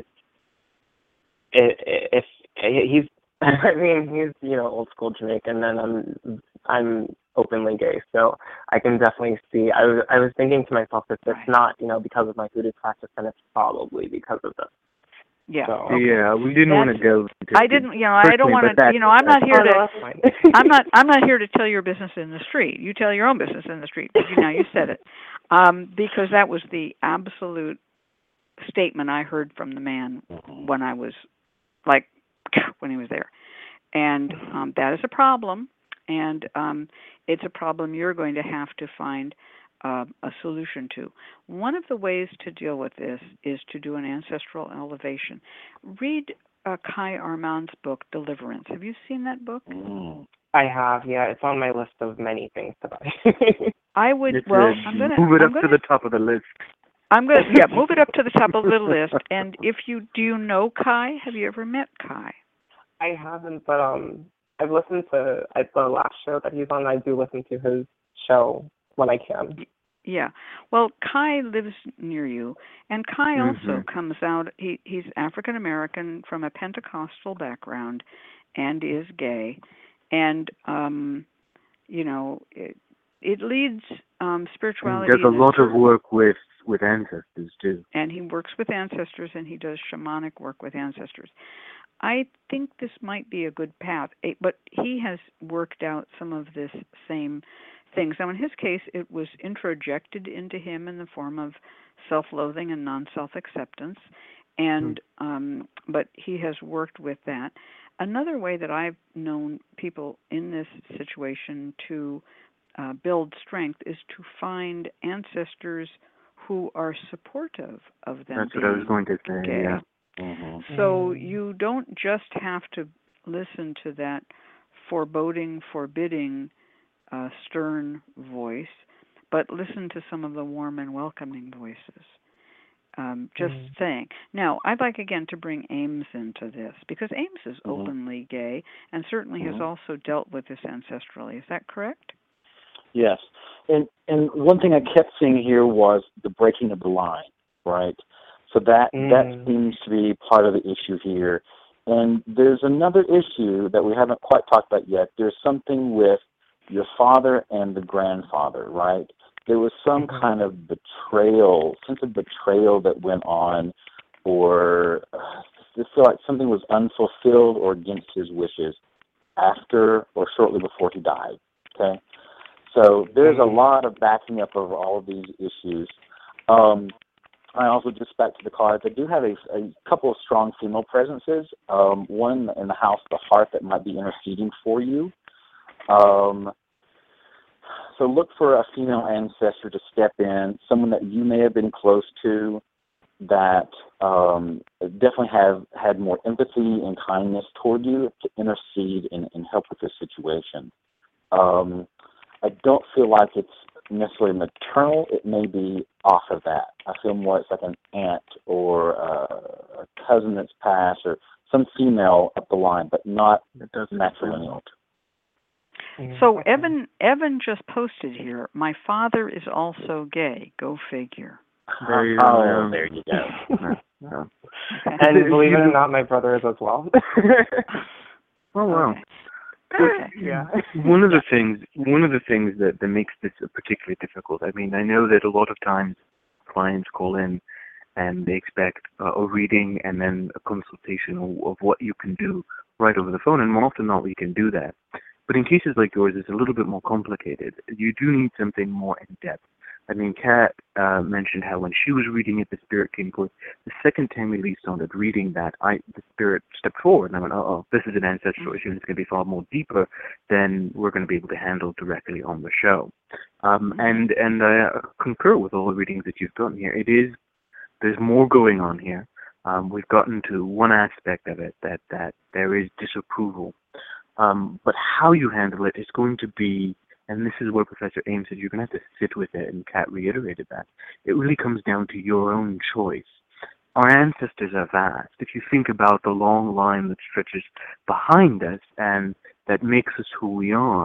Speaker 6: if he's I mean he's old school Jamaican, and I'm openly gay, so I can definitely see. I was thinking to myself, if it's not because of my voodoo practice, then it's probably because of this.
Speaker 2: Yeah.
Speaker 6: So,
Speaker 2: okay.
Speaker 4: Yeah, we didn't want to delve into
Speaker 2: I didn't, I don't want to, I'm not here to,
Speaker 6: that's fine.
Speaker 2: I'm not here to tell your business in the street. You tell your own business in the street, but you said it. Because that was the absolute statement I heard from the man when I was, like, when he was there. And that is a problem, and it's a problem you're going to have to find a solution to. One of the ways to deal with this is to do an ancestral elevation. Read Kai Armand's book, Deliverance. Have you seen that book?
Speaker 6: I have, yeah. It's on my list of many things to buy.
Speaker 2: I would, I'm going to...
Speaker 4: Move it up to the top of the list.
Speaker 2: I'm going to, move it up to the top of the list. And do you know Kai? Have you ever met Kai?
Speaker 6: I haven't, but I've listened to the last show that he's on. I do listen to his show when I can.
Speaker 2: Yeah. Well, Kai lives near you, and Kai also comes out, he's African American from a Pentecostal background and is gay. And, it leads spirituality.
Speaker 4: He does a lot of work with ancestors, too.
Speaker 2: And he works with ancestors, and he does shamanic work with ancestors. I think this might be a good path, but he has worked out some of this same things. Now, in his case, it was introjected into him in the form of self-loathing and non-self-acceptance, and but he has worked with that. Another way that I've known people in this situation to build strength is to find ancestors who are supportive of them.
Speaker 4: That's what I was going to say,
Speaker 2: gay.
Speaker 4: yeah.
Speaker 2: So you don't just have to listen to that foreboding, forbidding, stern voice, but listen to some of the warm and welcoming voices. Just saying. Now, I'd like again to bring Ames into this, because Ames is openly gay and certainly has also dealt with this ancestrally. Is that correct?
Speaker 7: Yes. And one thing I kept seeing here was the breaking of the line, right? So that seems to be part of the issue here. And there's another issue that we haven't quite talked about yet. There's something with your father and the grandfather, right? There was some kind of sense of betrayal that went on, or I feel like something was unfulfilled or against his wishes after or shortly before he died, okay? So there's a lot of backing up of all of these issues. I also, just back to the cards, I do have a couple of strong female presences. One in the house, the heart, that might be interceding for you. So look for a female ancestor to step in, someone that you may have been close to, that definitely have had more empathy and kindness toward you, to intercede and help with this situation. I don't feel like it's necessarily maternal. It may be off of that. I feel more it's like an aunt or a cousin that's passed, or some female up the line, but not matrilineal.
Speaker 2: So Evan just posted here, my father is also gay. Go figure.
Speaker 7: There you go.
Speaker 6: And believe it or not, my brother is as well.
Speaker 4: Oh, wow.
Speaker 2: Okay.
Speaker 6: Yeah.
Speaker 4: One of the things that makes this particularly difficult, I mean, I know that a lot of times clients call in and they expect a reading and then a consultation of what you can do right over the phone, and more often than not we can do that. But in cases like yours, it's a little bit more complicated. You do need something more in-depth. I mean, Kat mentioned how when she was reading it, the spirit came forth. The second time we started reading that, the spirit stepped forward, and I went, this is an ancestral issue, and it's going to be far more deeper than we're going to be able to handle directly on the show. And I concur with all the readings that you've done here. There's more going on here. We've gotten to one aspect of it, that there is disapproval. But how you handle it is going to be, and this is where Professor Ames said you're going to have to sit with it, and Kat reiterated that. It really comes down to your own choice. Our ancestors are vast. If you think about the long line that stretches behind us and that makes us who we are,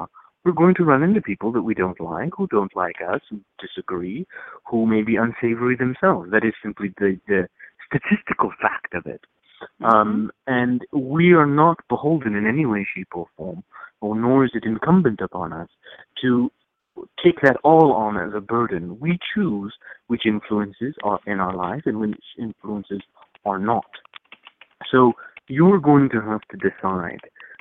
Speaker 4: we're going to run into people that we don't like, who don't like us, who disagree, who may be unsavory themselves. That is simply the statistical fact of it. And we are not beholden in any way, shape, or form, or nor is it incumbent upon us to take that all on as a burden. We choose which influences are in our life and which influences are not. So you're going to have to decide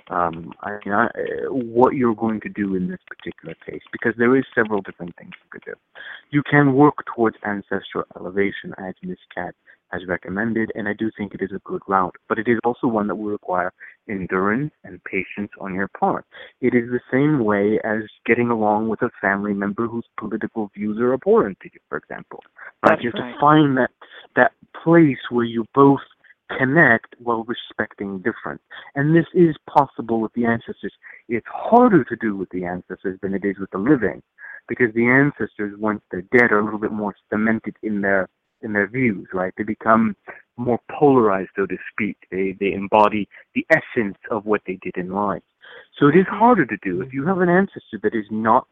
Speaker 4: what you're going to do in this particular case, because there is several different things you could do. You can work towards ancestral elevation, as Ms. Cat has recommended, and I do think it is a good route, but it is also one that will require endurance and patience on your part. It is the same way as getting along with a family member whose political views are abhorrent to you, for example. Right? You have to find that place where you both connect while respecting difference. And this is possible with the ancestors. It's harder to do with the ancestors than it is with the living, because the ancestors, once they're dead, are a little bit more cemented in their views, right? They become more polarized, so to speak. They embody the essence of what they did in life. So it is harder to do. If you have an ancestor that is not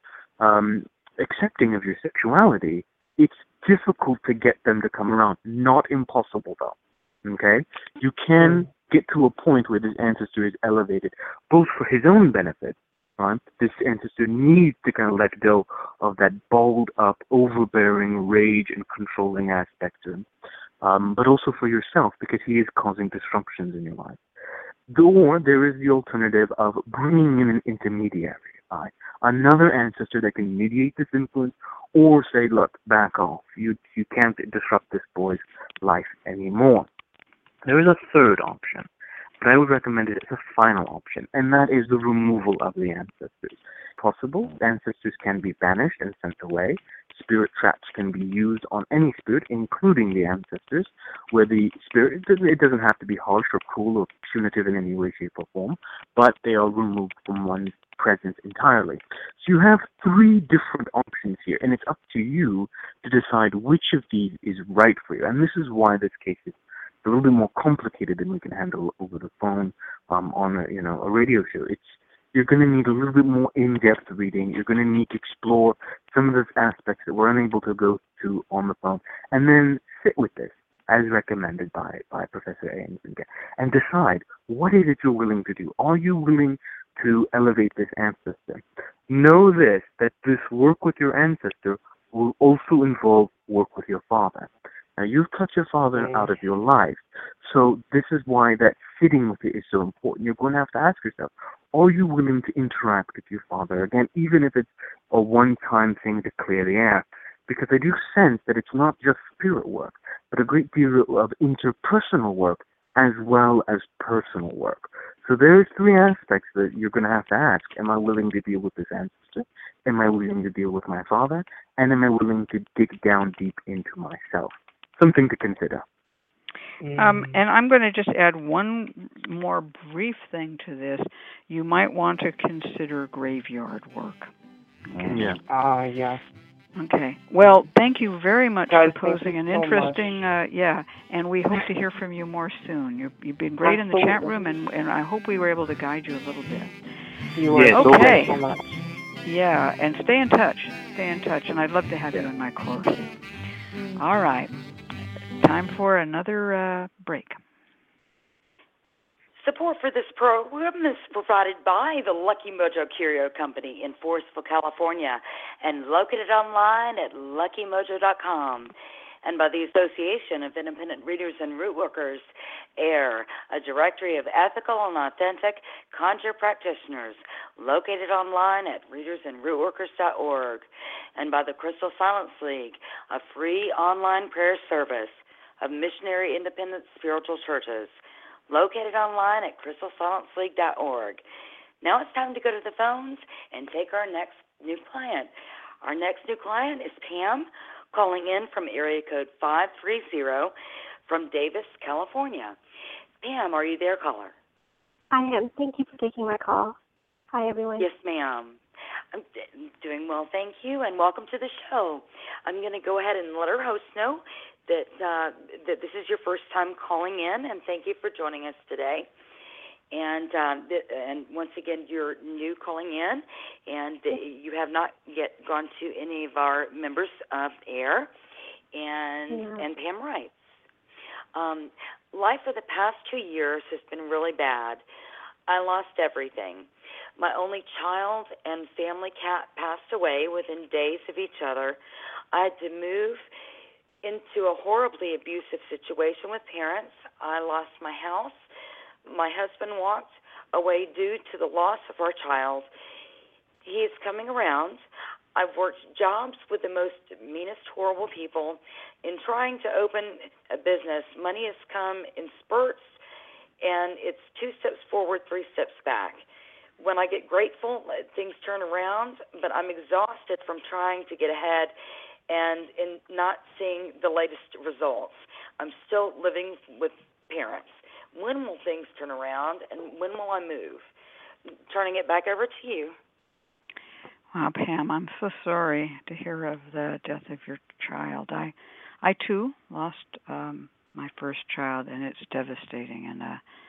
Speaker 4: accepting of your sexuality, it's difficult to get them to come around. Not impossible, though. Okay? You can get to a point where this ancestor is elevated, both for his own benefit, right? This ancestor needs to kind of let go of that balled up, overbearing rage and controlling aspect to him, but also for yourself, because he is causing disruptions in your life. Or there is the alternative of bringing in an intermediary, another ancestor that can mediate this influence, or say, look, back off. You can't disrupt this boy's life anymore. There is a third option, but I would recommend it as a final option, and that is the removal of the ancestors. Possible, ancestors can be banished and sent away. Spirit traps can be used on any spirit, including the ancestors, where the spirit, it doesn't have to be harsh or cruel or punitive in any way, shape, or form, but they are removed from one's presence entirely. So you have three different options here, and it's up to you to decide which of these is right for you. And this is why this case is a little bit more complicated than we can handle over the phone on a radio show. You're going to need a little bit more in-depth reading. You're going to need to explore some of those aspects that we're unable to go to on the phone, and then sit with this, as recommended by Professor Ames, and decide what is it you're willing to do. Are you willing to elevate this ancestor? Know this, that this work with your ancestor will also involve work with your father. Now, you've cut your father out of your life, so this is why that sitting with it is so important. You're going to have to ask yourself, are you willing to interact with your father again, even if it's a one-time thing to clear the air? Because I do sense that it's not just spirit work, but a great deal of interpersonal work as well as personal work. So there's three aspects that you're going to have to ask. Am I willing to deal with this ancestor? Am I willing to deal with my father? And am I willing to dig down deep into myself? Something to consider.
Speaker 2: And I'm going to just add one more brief thing to this. You might want to consider graveyard work.
Speaker 4: Okay. Yeah.
Speaker 6: Yes.
Speaker 2: Okay. Well, thank you very much
Speaker 6: Guys,
Speaker 2: for posing an interesting, and we hope to hear from you more soon. You've been great in the chat room, and I hope we were able to guide you a little bit.
Speaker 6: You were.
Speaker 2: Okay.
Speaker 6: So much.
Speaker 2: Yeah, and stay in touch, and I'd love to have you in my course. All right. Time for another break.
Speaker 1: Support for this program is provided by the Lucky Mojo Curio Company in Forestville, California, and located online at luckymojo.com, and by the Association of Independent Readers and Root Workers, AIR, a directory of ethical and authentic conjure practitioners, located online at readersandrootworkers.org, and by the Crystal Silence League, a free online prayer service of missionary independent spiritual churches, located online at crystalsilenceleague.org. Now it's time to go to the phones and take our next new client. Our next new client is Pam, calling in from area code 530 from Davis, California. Pam, are you there, caller?
Speaker 8: I am. Thank you for taking my call. Hi, everyone.
Speaker 1: Yes, ma'am. I'm doing well, thank you, and welcome to the show. I'm going to go ahead and let our host know that this is your first time calling in, and thank you for joining us today. And once again, you're new calling in, and you have not yet gone to any of our members of AIR, and Pam writes. Life for the past 2 years has been really bad. I lost everything. My only child and family cat passed away within days of each other. I had to move into a horribly abusive situation with parents. I lost my house. My husband walked away due to the loss of our child. He is coming around. I've worked jobs with the most meanest, horrible people. In trying to open a business, money has come in spurts, and it's 2 steps forward, 3 steps back. When I get grateful, things turn around, but I'm exhausted from trying to get ahead and in not seeing the latest results. I'm still living with parents. When will things turn around, and when will I move? Turning it back over to you.
Speaker 2: Wow, Pam, I'm so sorry to hear of the death of your child. I too lost my first child, and it's devastating. And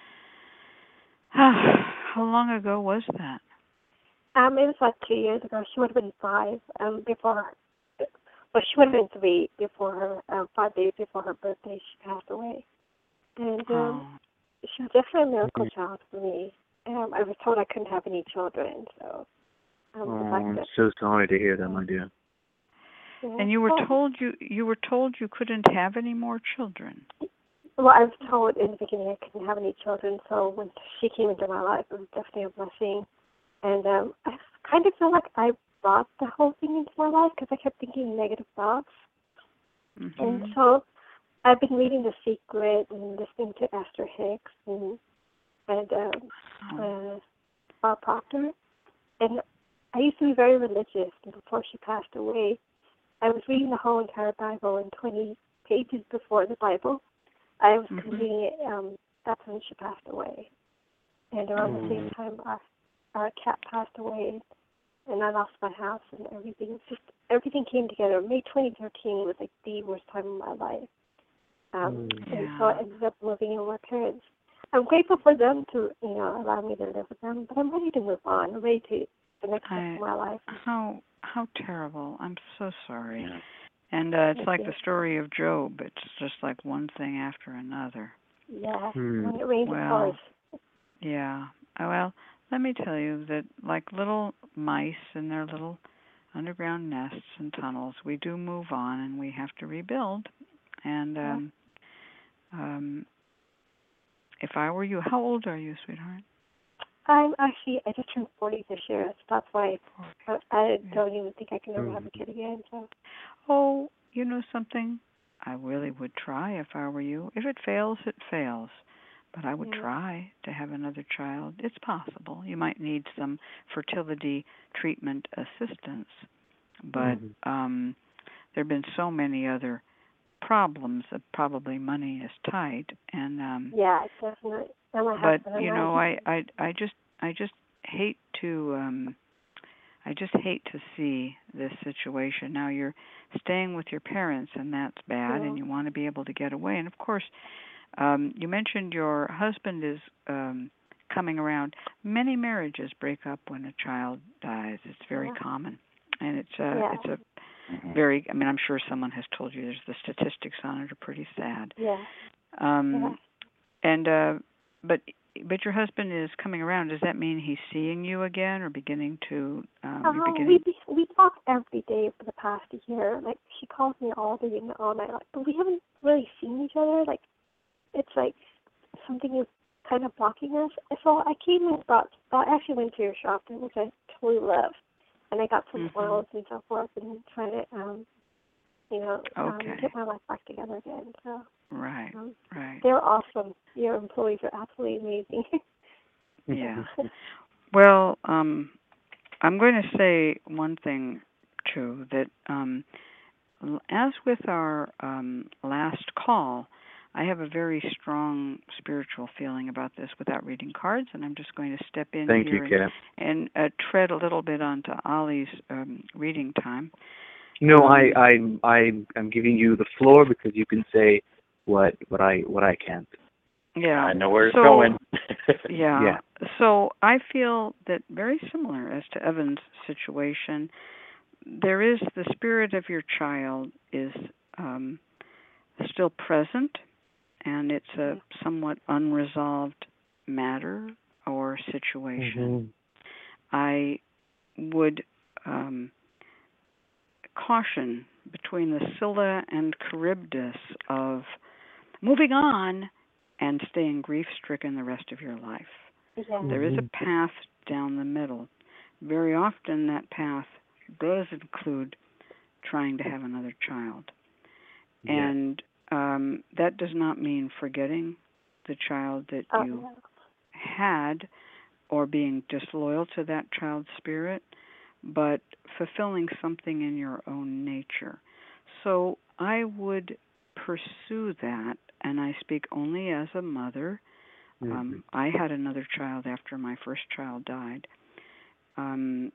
Speaker 2: how long ago was that?
Speaker 8: It was like 2 years ago. She would have been 5 before her. Well, she would have been 3 before her. 5 days before her birthday, she passed away. And she was definitely a miracle child for me. I was told I couldn't have any children, so.
Speaker 4: I'm so sorry to hear that, my dear.
Speaker 8: Yeah.
Speaker 2: And you were told you couldn't have any more children.
Speaker 8: Well, I was told in the beginning I couldn't have any children, so when she came into my life, it was definitely a blessing. And I kind of feel like I brought the whole thing into my life because I kept thinking negative thoughts. Mm-hmm. And so I've been reading The Secret and listening to Esther Hicks and Bob Proctor. And I used to be very religious, and before she passed away, I was reading the whole entire Bible, and 20 pages before the Bible, I was completing it. That's when she passed away. And around the same time, our cat passed away, and I lost my house, and everything came together. May 2013 was like the worst time of my life. And so I ended up moving in with my parents. I'm grateful for them to, allow me to live with them, but I'm ready to move on. I'm ready to the next step of my life.
Speaker 2: How terrible. I'm so sorry. Yeah. And it's like the story of Job. It's just like one thing after another.
Speaker 8: Yeah, when it rains, it pours.
Speaker 2: Yeah. Well, let me tell you that like little mice in their little underground nests and tunnels, we do move on and we have to rebuild. And if I were you, how old are you, sweetheart?
Speaker 8: I just turned 40 this year. So that's why I don't even think I can ever have a kid again. So.
Speaker 2: Oh, you know something? I really would try if I were you. If it fails, it fails. But I would try to have another child. It's possible. You might need some fertility treatment assistance. But there have been so many other problems that probably money is tight. And
Speaker 8: yeah, definitely.
Speaker 2: But I just hate to see this situation. Now you're staying with your parents, and that's bad, and you want to be able to get away. And of course, you mentioned your husband is coming around. Many marriages break up when a child dies. It's very common, and it's a very. I mean, I'm sure someone has told you. There's the statistics on it are pretty sad.
Speaker 8: Yeah.
Speaker 2: And but your husband is coming around. Does that mean he's seeing you again, or beginning to?
Speaker 8: We talk every day for the past year. Like she calls me all day and all night. But we haven't really seen each other. Like it's like something is kind of blocking us. So I came and I actually went to your shop, which I totally love, and I got some oils and so forth, and trying to get my life back together again. So.
Speaker 2: Right.
Speaker 8: They're awesome. Your employees are absolutely amazing.
Speaker 2: Yeah. Well, I'm going to say one thing, too, that as with our last call, I have a very strong spiritual feeling about this without reading cards, and I'm just going to step in here and tread a little bit onto Ollie's reading time.
Speaker 4: No, I'm giving you the floor because you can say what I can't.
Speaker 2: Yeah.
Speaker 5: I know where it's going.
Speaker 2: Yeah. So I feel that very similar as to Evan's situation. There is the spirit of your child is still present, and it's a somewhat unresolved matter or situation. I would caution between the Scylla and Charybdis of moving on and staying grief-stricken the rest of your life. There is a path down the middle. Very often that path does include trying to have another child. And that does not mean forgetting the child that you had or being disloyal to that child's spirit, but fulfilling something in your own nature. So I would pursue that, and I speak only as a mother. I had another child after my first child died, and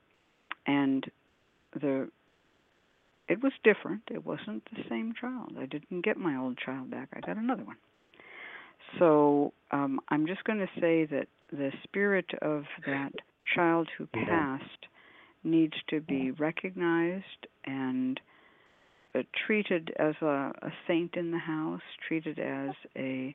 Speaker 2: it was different. It wasn't the same child. I didn't get my old child back. I got another one. So I'm just going to say that the spirit of that child who passed needs to be recognized and treated as a saint in the house, treated as a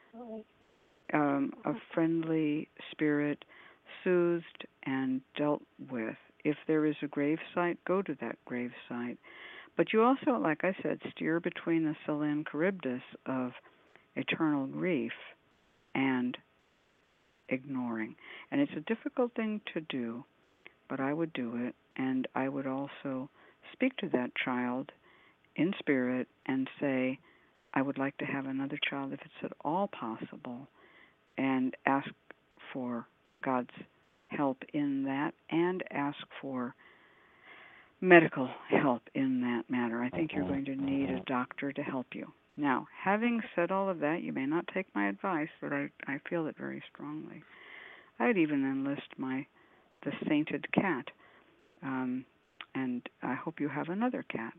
Speaker 2: friendly spirit, soothed and dealt with. If there is a grave site, go to that grave site. But you also, like I said, steer between the Scylla and Charybdis of eternal grief and ignoring. And it's a difficult thing to do, but I would do it, and I would also speak to that child in spirit and say, I would like to have another child if it's at all possible, and ask for God's help in that and ask for medical help in that matter. I think you're going to need a doctor to help you. Now, having said all of that, you may not take my advice, but I feel it very strongly. I'd even enlist the sainted cat, and I hope you have another cat.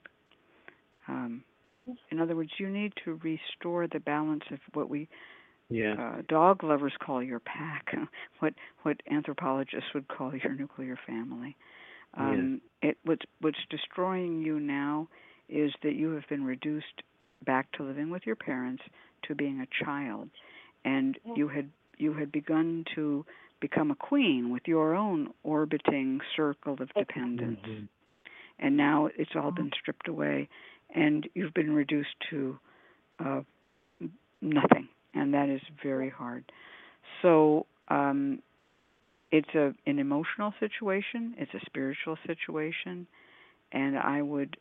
Speaker 2: In other words, you need to restore the balance of what we dog lovers call your pack, what anthropologists would call your nuclear family. What's destroying you now is that you have been reduced back to living with your parents, to being a child, and you had begun to become a queen with your own orbiting circle of dependence, and now it's all been stripped away, and you've been reduced to nothing, and that is very hard. So it's an emotional situation, it's a spiritual situation, and I would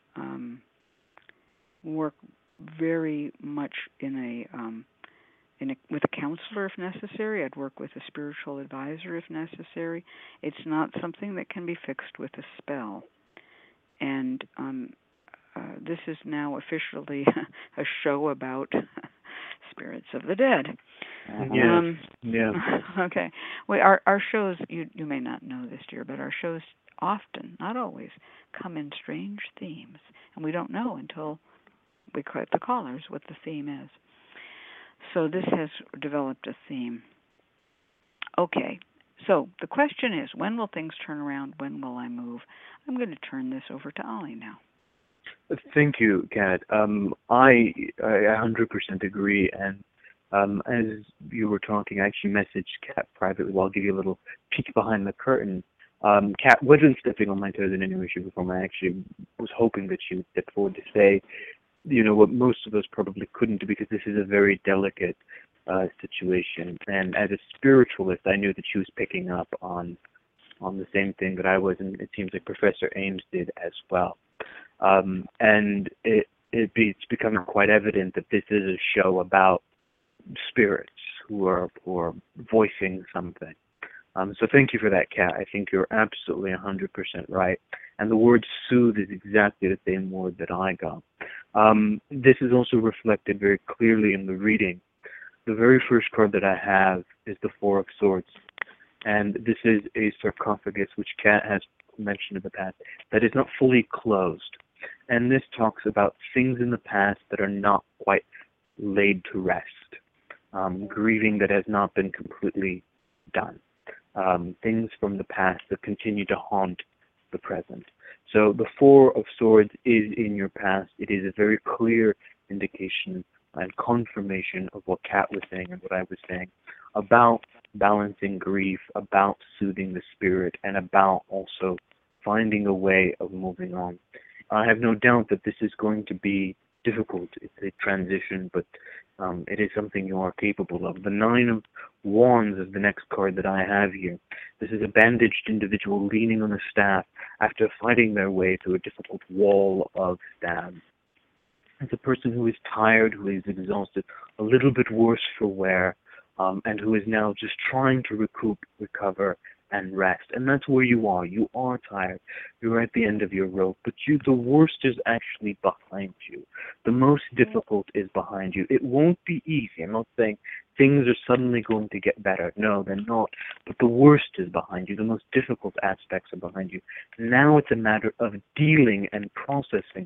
Speaker 2: work very much with a counselor if necessary. I'd work with a spiritual advisor if necessary. It's not something that can be fixed with a spell. And this is now officially a show about spirits of the dead. Okay. Well, our shows, you may not know this, dear, but our shows often, not always, come in strange themes, and we don't know until we collect the callers what the theme is. So this has developed a theme. Okay, so the question is, when will things turn around? When will I move? I'm going to turn this over to Ollie now.
Speaker 4: Thank you, Kat. I 100% agree, and as you were talking, I actually messaged Kat privately. Well, I'll give you a little peek behind the curtain. Kat wasn't stepping on my toes in any way, shape, or form. I actually was hoping that she would step forward to say, what most of us probably couldn't do, because this is a very delicate situation. And as a spiritualist, I knew that she was picking up on the same thing that I was, and it seems like Professor Ames did as well. And it's becoming quite evident that this is a show about spirits who are voicing something. So thank you for that, Kat. I think you're absolutely 100% right. And the word soothe is exactly the same word that I got. This is also reflected very clearly in the reading. The very first card that I have is the Four of Swords. And this is a sarcophagus, which Kat has mentioned in the past, that is not fully closed. And this talks about things in the past that are not quite laid to rest. grieving that has not been completely done, things from the past that continue to haunt the present. So the Four of Swords is in your past. It is a very clear indication and confirmation of what Kat was saying and what I was saying about balancing grief, about soothing the spirit, and about also finding a way of moving on. I have no doubt that this is going to be difficult. It's a transition, but it is something you are capable of. The Nine of Wands is the next card that I have here. This is a bandaged individual leaning on a staff after fighting their way through a difficult wall of stabs. It's a person who is tired, who is exhausted, a little bit worse for wear, and who is now just trying to recoup, recover, and rest. And that's where you are. You are tired. You're at the end of your rope, but the worst is actually behind you. The most difficult is behind you. It won't be easy. I'm not saying things are suddenly going to get better. No, they're not. But the worst is behind you. The most difficult aspects are behind you. Now it's a matter of dealing and processing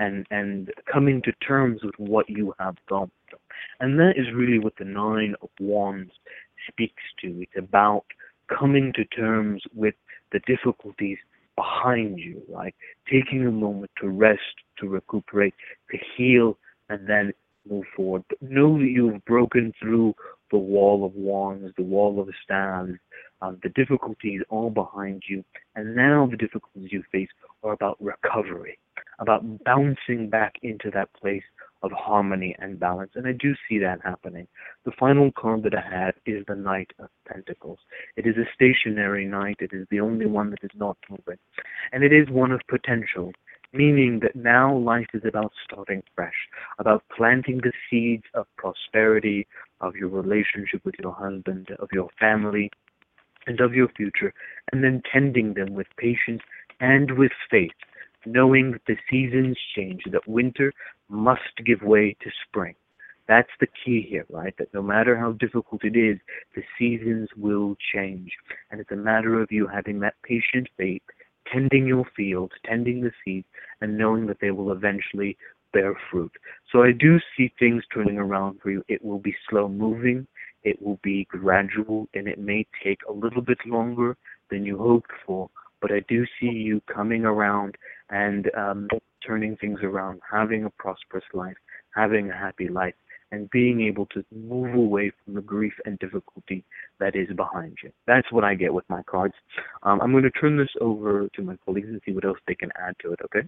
Speaker 4: and coming to terms with what you have gone through. And that is really what the Nine of Wands speaks to. It's about coming to terms with the difficulties behind you, like taking a moment to rest, to recuperate, to heal, and then move forward. But know that you have broken through the wall of wands, the wall of staves. The difficulties all behind you, and now the difficulties you face are about recovery, about bouncing back into that place of harmony and balance, and I do see that happening. The final card that I have is the Knight of Pentacles. It is a stationary knight. It is the only one that is not moving, and it is one of potential, meaning that now life is about starting fresh, about planting the seeds of prosperity, of your relationship with your husband, of your family, and of your future, and then tending them with patience and with faith, knowing that the seasons change, that winter must give way to spring. That's the key here, right? That no matter how difficult it is, the seasons will change. And it's a matter of you having that patient faith, tending your field, tending the seeds, and knowing that they will eventually bear fruit. So I do see things turning around for you. It will be slow moving, it will be gradual, and it may take a little bit longer than you hoped for, but I do see you coming around and turning things around, having a prosperous life, having a happy life, and being able to move away from the grief and difficulty that is behind you. That's what I get with my cards. I'm going to turn this over to my colleagues and see what else they can add to it, okay?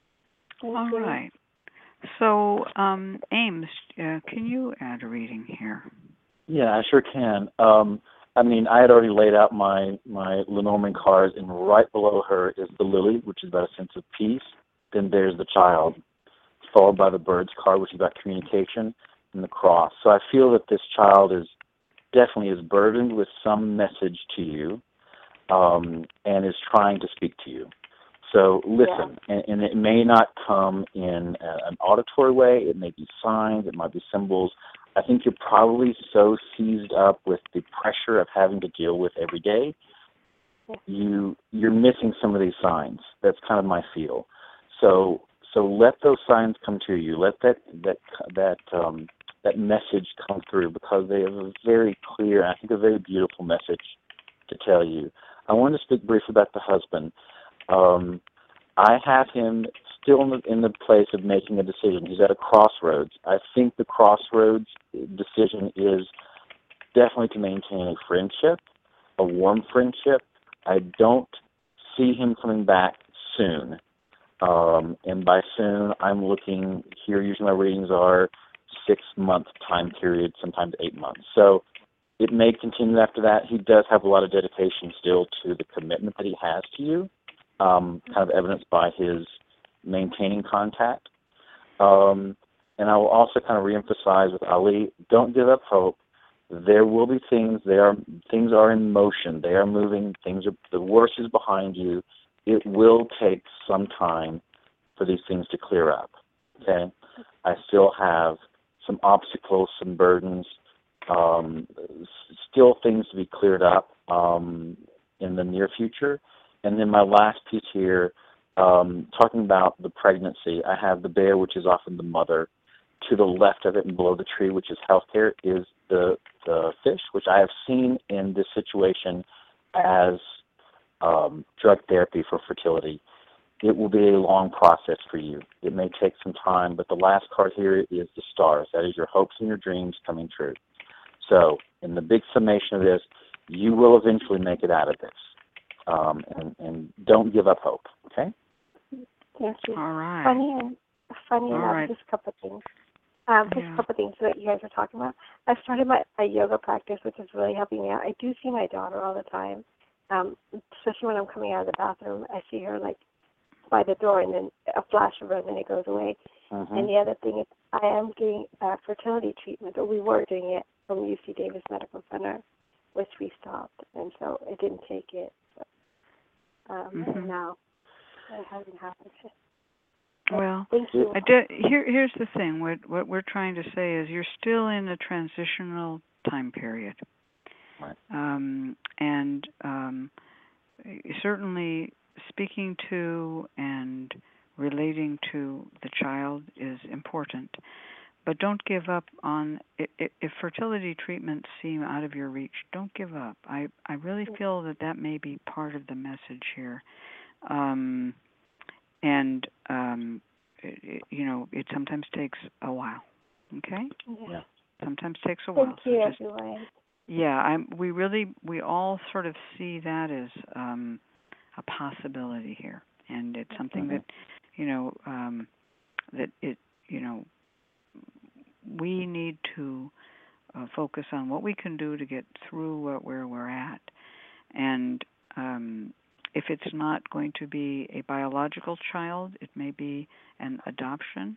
Speaker 2: All right. So, Ames, can you add a reading here?
Speaker 7: Yeah, I sure can. I had already laid out my Lenormand cards, and right below her is the Lily, which is about a sense of peace. Then there's the Child, followed by the Bird's card, which is about communication, and the Cross. So I feel that this child is definitely burdened with some message to you, and is trying to speak to you. So listen, and it may not come in an auditory way. It may be signs. It might be symbols. I think you're probably so seized up with the pressure of having to deal with every day, you're missing some of these signs. That's kind of my feel. So let those signs come to you. Let that message come through, because they have a very clear, I think a very beautiful message to tell you. I want to speak briefly about the husband. I have him still in the place of making a decision. He's at a crossroads. I think the crossroads decision is definitely to maintain a friendship, a warm friendship. I don't see him coming back soon. And by soon, I'm looking here, usually my readings are 6-month time period, sometimes 8 months. So it may continue after that. He does have a lot of dedication still to the commitment that he has to you, kind of evidenced by his maintaining contact. And I will also kind of reemphasize with Ali, don't give up hope. There will be things. Things are in motion. They are moving. The worst is behind you. It will take some time for these things to clear up. Okay, I still have some obstacles, some burdens, still things to be cleared up in the near future. And then my last piece here, talking about the pregnancy, I have the bear, which is often the mother. To the left of it and below the tree, which is healthcare, is the fish, which I have seen in this situation as drug therapy for fertility. It will be a long process for you. It may take some time, but the last card here is the stars. That is your hopes and your dreams coming true. So in the big summation of this, you will eventually make it out of this. And don't give up hope, okay?
Speaker 8: Thank you.
Speaker 2: All right.
Speaker 8: Funny enough,
Speaker 2: right.
Speaker 8: just a couple of things. Just a couple of things that you guys were talking about. I started my yoga practice, which is really helping me out. I do see my daughter all the time, especially when I'm coming out of the bathroom. I see her like by the door, and then a flash of her, and then it goes away.
Speaker 7: Mm-hmm.
Speaker 8: And the other thing is, I am getting fertility treatment, or we were doing it from UC Davis Medical Center, which we stopped, and so it didn't take it. So, and now it hasn't happened.
Speaker 2: Well,
Speaker 8: thank you.
Speaker 2: Here's the thing. What we're trying to say is you're still in a transitional time period.
Speaker 7: Right.
Speaker 2: And certainly speaking to and relating to the child is important. But don't give up on if fertility treatments seem out of your reach, don't give up. I really feel that may be part of the message here. It sometimes takes a while. Okay?
Speaker 8: Yeah.
Speaker 2: Sometimes takes a while.
Speaker 8: Thank you, everyone.
Speaker 2: Yeah, we all sort of see that as a possibility here, and it's something that we need to focus on what we can do to get through where we're at, and if it's not going to be a biological child, it may be an adoption.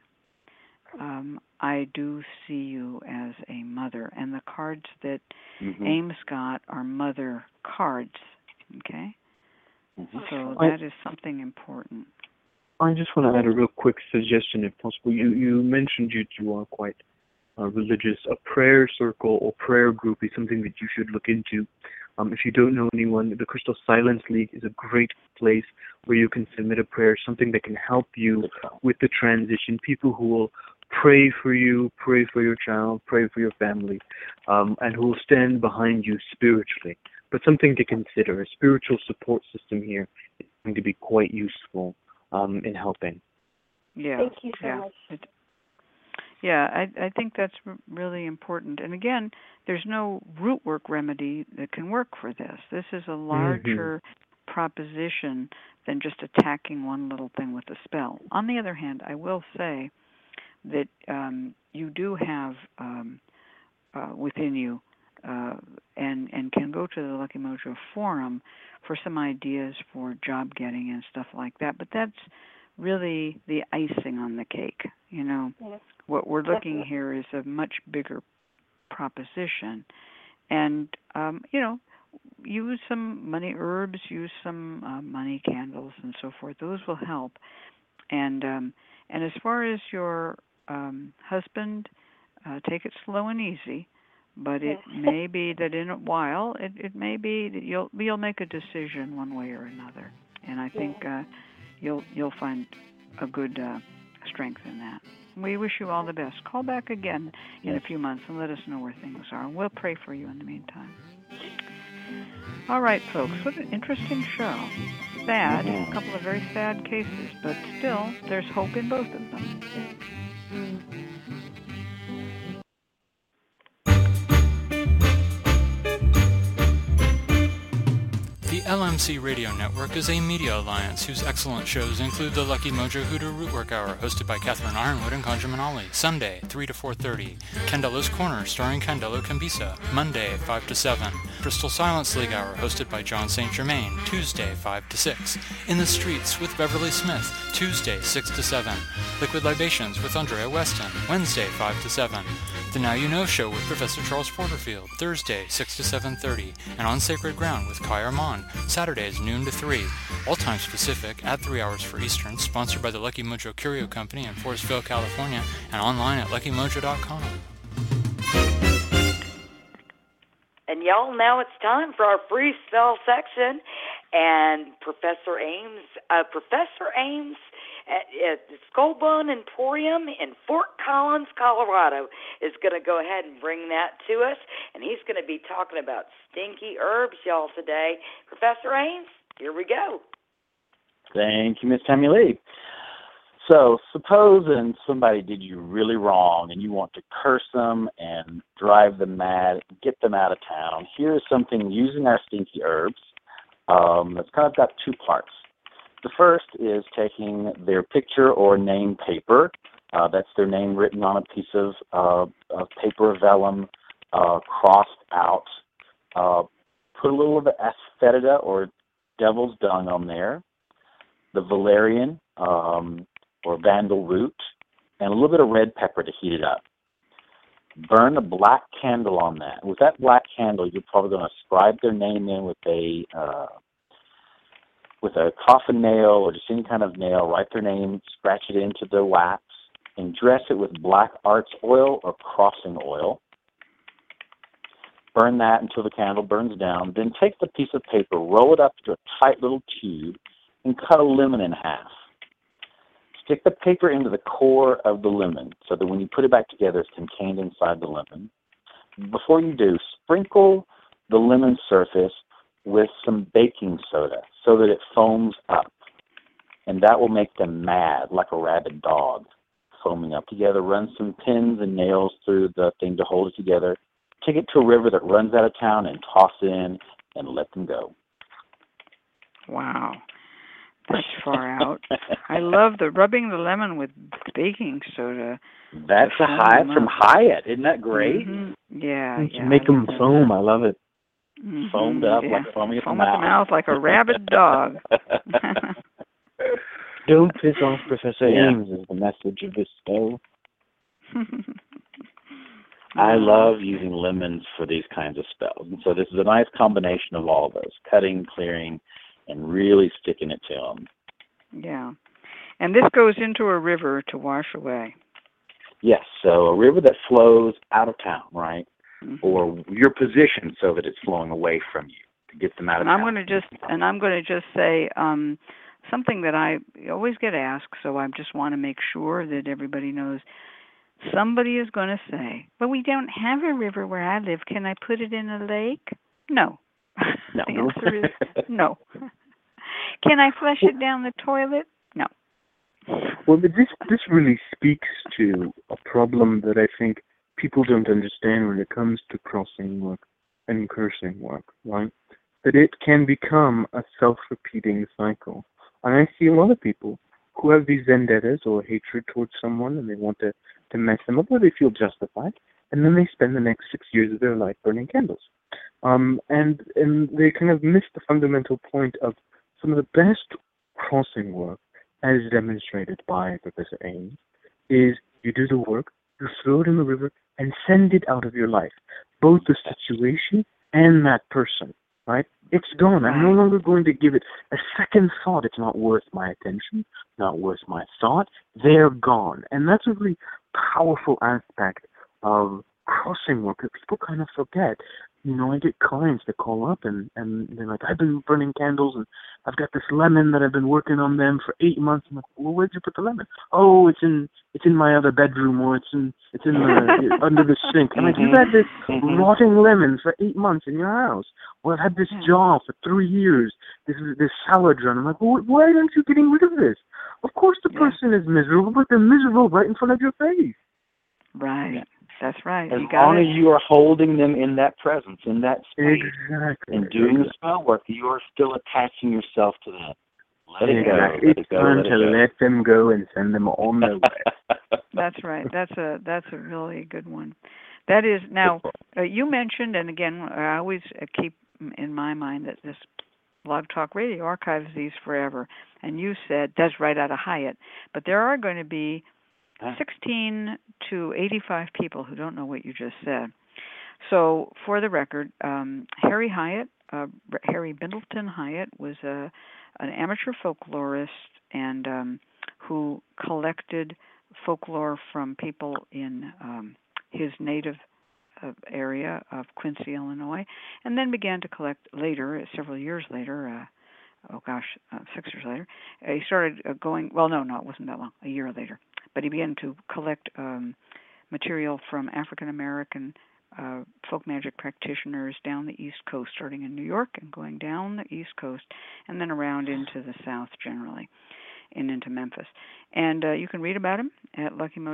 Speaker 2: I do see you as a mother, and the cards that Ames got are mother cards, okay? So that is something important.
Speaker 4: I just want to add a real quick suggestion, if possible. You mentioned you are quite religious. A prayer circle or prayer group is something that you should look into. If you don't know anyone, the Crystal Silence League is a great place where you can submit a prayer, something that can help you with the transition. People who will pray for you, pray for your child, pray for your family, and who will stand behind you spiritually. But something to consider, a spiritual support system here is going to be quite useful in helping.
Speaker 2: Yeah.
Speaker 8: Thank you so much.
Speaker 2: I think that's really important. And again, there's no root work remedy that can work for this. This is a larger proposition than just attacking one little thing with a spell. On the other hand, I will say that you do have within you and can go to the Lucky Mojo forum for some ideas for job getting and stuff like that. But that's really the icing on the cake. What we're looking here is a much bigger proposition. And, use some money herbs, use some money candles and so forth. Those will help. And as far as your husband, take it slow and easy. But it may be that in a while, it may be that you'll make a decision one way or another. And I think you'll find a good strength in that. We wish you all the best. Call back again in a few months and let us know where things are. We'll pray for you in the meantime. All right, folks, what an interesting show. Sad, a couple of very sad cases, but still, there's hope in both of them.
Speaker 9: The LMC Radio Network is a media alliance whose excellent shows include the Lucky Mojo Hoodoo Rootwork Hour, hosted by Catherine Ironwood and Conjure Manali, Sunday, 3 to 4:30. Candelo's Corner, starring Candelo Cambisa, Monday, 5 to 7. Crystal Silence League Hour, hosted by John St. Germain, Tuesday, 5 to 6. In the Streets with Beverly Smith, Tuesday, 6 to 7. Liquid Libations with Andrea Weston, Wednesday, 5 to 7. The Now You Know Show with Professor Charles Porterfield, Thursday, 6 to 7:30. And On Sacred Ground with Kai Armand, Saturdays, noon to 3. All times Pacific, at 3 hours for Eastern, sponsored by the Lucky Mojo Curio Company in Forestville, California, and online at luckymojo.com.
Speaker 1: And y'all, now it's time for our free spell section. And Professor Ames at the Skullbone Emporium in Fort Collins, Colorado, is going to go ahead and bring that to us, and he's going to be talking about stinky herbs, y'all, today. Professor Ames, here we go.
Speaker 7: Thank you, Miss Tammy Lee. So, supposing somebody did you really wrong and you want to curse them and drive them mad, get them out of town, here's something using our stinky herbs that's kind of got two parts. The first is taking their picture or name paper, that's their name written on a piece of paper or vellum, crossed out, put a little of the asafoetida or devil's dung on there, the valerian, or vandal root, and a little bit of red pepper to heat it up. Burn a black candle on that. With that black candle, you're probably going to scribe their name in with a coffin nail or just any kind of nail. Write their name, scratch it into the wax, and dress it with black arts oil or crossing oil. Burn that until the candle burns down. Then take the piece of paper, roll it up into a tight little tube, and cut a lemon in half. Stick the paper into the core of the lemon so that when you put it back together, it's contained inside the lemon. Before you do, sprinkle the lemon surface with some baking soda so that it foams up. And that will make them mad, like a rabid dog, foaming up together. Run some pins and nails through the thing to hold it together. Take it to a river that runs out of town and toss it in and let them go.
Speaker 2: Wow. That's far out. I love the rubbing the lemon with baking soda.
Speaker 7: That's a Hyatt from Hyatt. Isn't that great?
Speaker 2: Mm-hmm. Yeah.
Speaker 4: Make them foam. I love it.
Speaker 2: Mm-hmm.
Speaker 7: Foamed up like foaming at the mouth.
Speaker 2: Foam at the mouth like a rabid dog.
Speaker 4: Don't piss off Professor Ames is the message of this spell.
Speaker 7: I love using lemons for these kinds of spells. And so this is a nice combination of all of those, cutting, clearing, and really sticking it to them.
Speaker 2: Yeah. And this goes into a river to wash away.
Speaker 7: Yes, so a river that flows out of town, right?
Speaker 2: Mm-hmm.
Speaker 7: Or you're positioned so that it's flowing away from you to get them out of town.
Speaker 2: I'm going to just say something that I always get asked, so I just want to make sure that everybody knows. Somebody is going to say, "But we don't have a river where I live. Can I put it in a lake?" No.
Speaker 7: No.
Speaker 2: The answer is no. Can I flush it down the toilet? No.
Speaker 4: Well, but this really speaks to a problem that I think people don't understand when it comes to crossing work and cursing work, right? That it can become a self-repeating cycle. And I see a lot of people who have these vendettas or hatred towards someone and they want to mess them up or they feel justified, and then they spend the next 6 years of their life burning candles. And they kind of miss the fundamental point of some of the best crossing work, as demonstrated by Professor Ames, is you do the work, you throw it in the river, and send it out of your life, both the situation and that person, right? It's gone. I'm no longer going to give it a second thought. It's not worth my attention, not worth my thought. They're gone. And that's a really powerful aspect of crossing work that people kind of forget. You know, I get clients that call up and they're like, I've been burning candles and I've got this lemon that I've been working on them for 8 months. I'm like, well, where'd you put the lemon? Oh, it's in my other bedroom, or it's in the under the sink. I'm like, you've had this rotting lemon for 8 months in your house. Well, I've had this jar for 3 years. This salad jar. I'm like, well, why aren't you getting rid of this? Of course the person is miserable, but they're miserable right in front of your face.
Speaker 2: Right. That's right.
Speaker 7: As long as you are holding them in that presence, in that space,
Speaker 4: exactly,
Speaker 7: and doing the spell work, you are still attaching yourself to that. Let it go.
Speaker 4: It's time to let them go and send them on their way.
Speaker 2: That's right. That's a really good one. That is, now, you mentioned, and again, I always keep in my mind that this Blog Talk Radio archives these forever, and you said, that's right out of Hyatt, but there are going to be 16 to 85 people who don't know what you just said. So, for the record, Harry Hyatt, Harry Bindleton Hyatt, was an amateur folklorist and who collected folklore from people in his native area of Quincy, Illinois, and then began to collect later, several years later, 6 years later, he started going, well, no, it wasn't that long, a year later, but he began to collect material from African American folk magic practitioners down the East Coast, starting in New York and going down the East Coast, and then around into the South generally, and into Memphis. And you can read about him at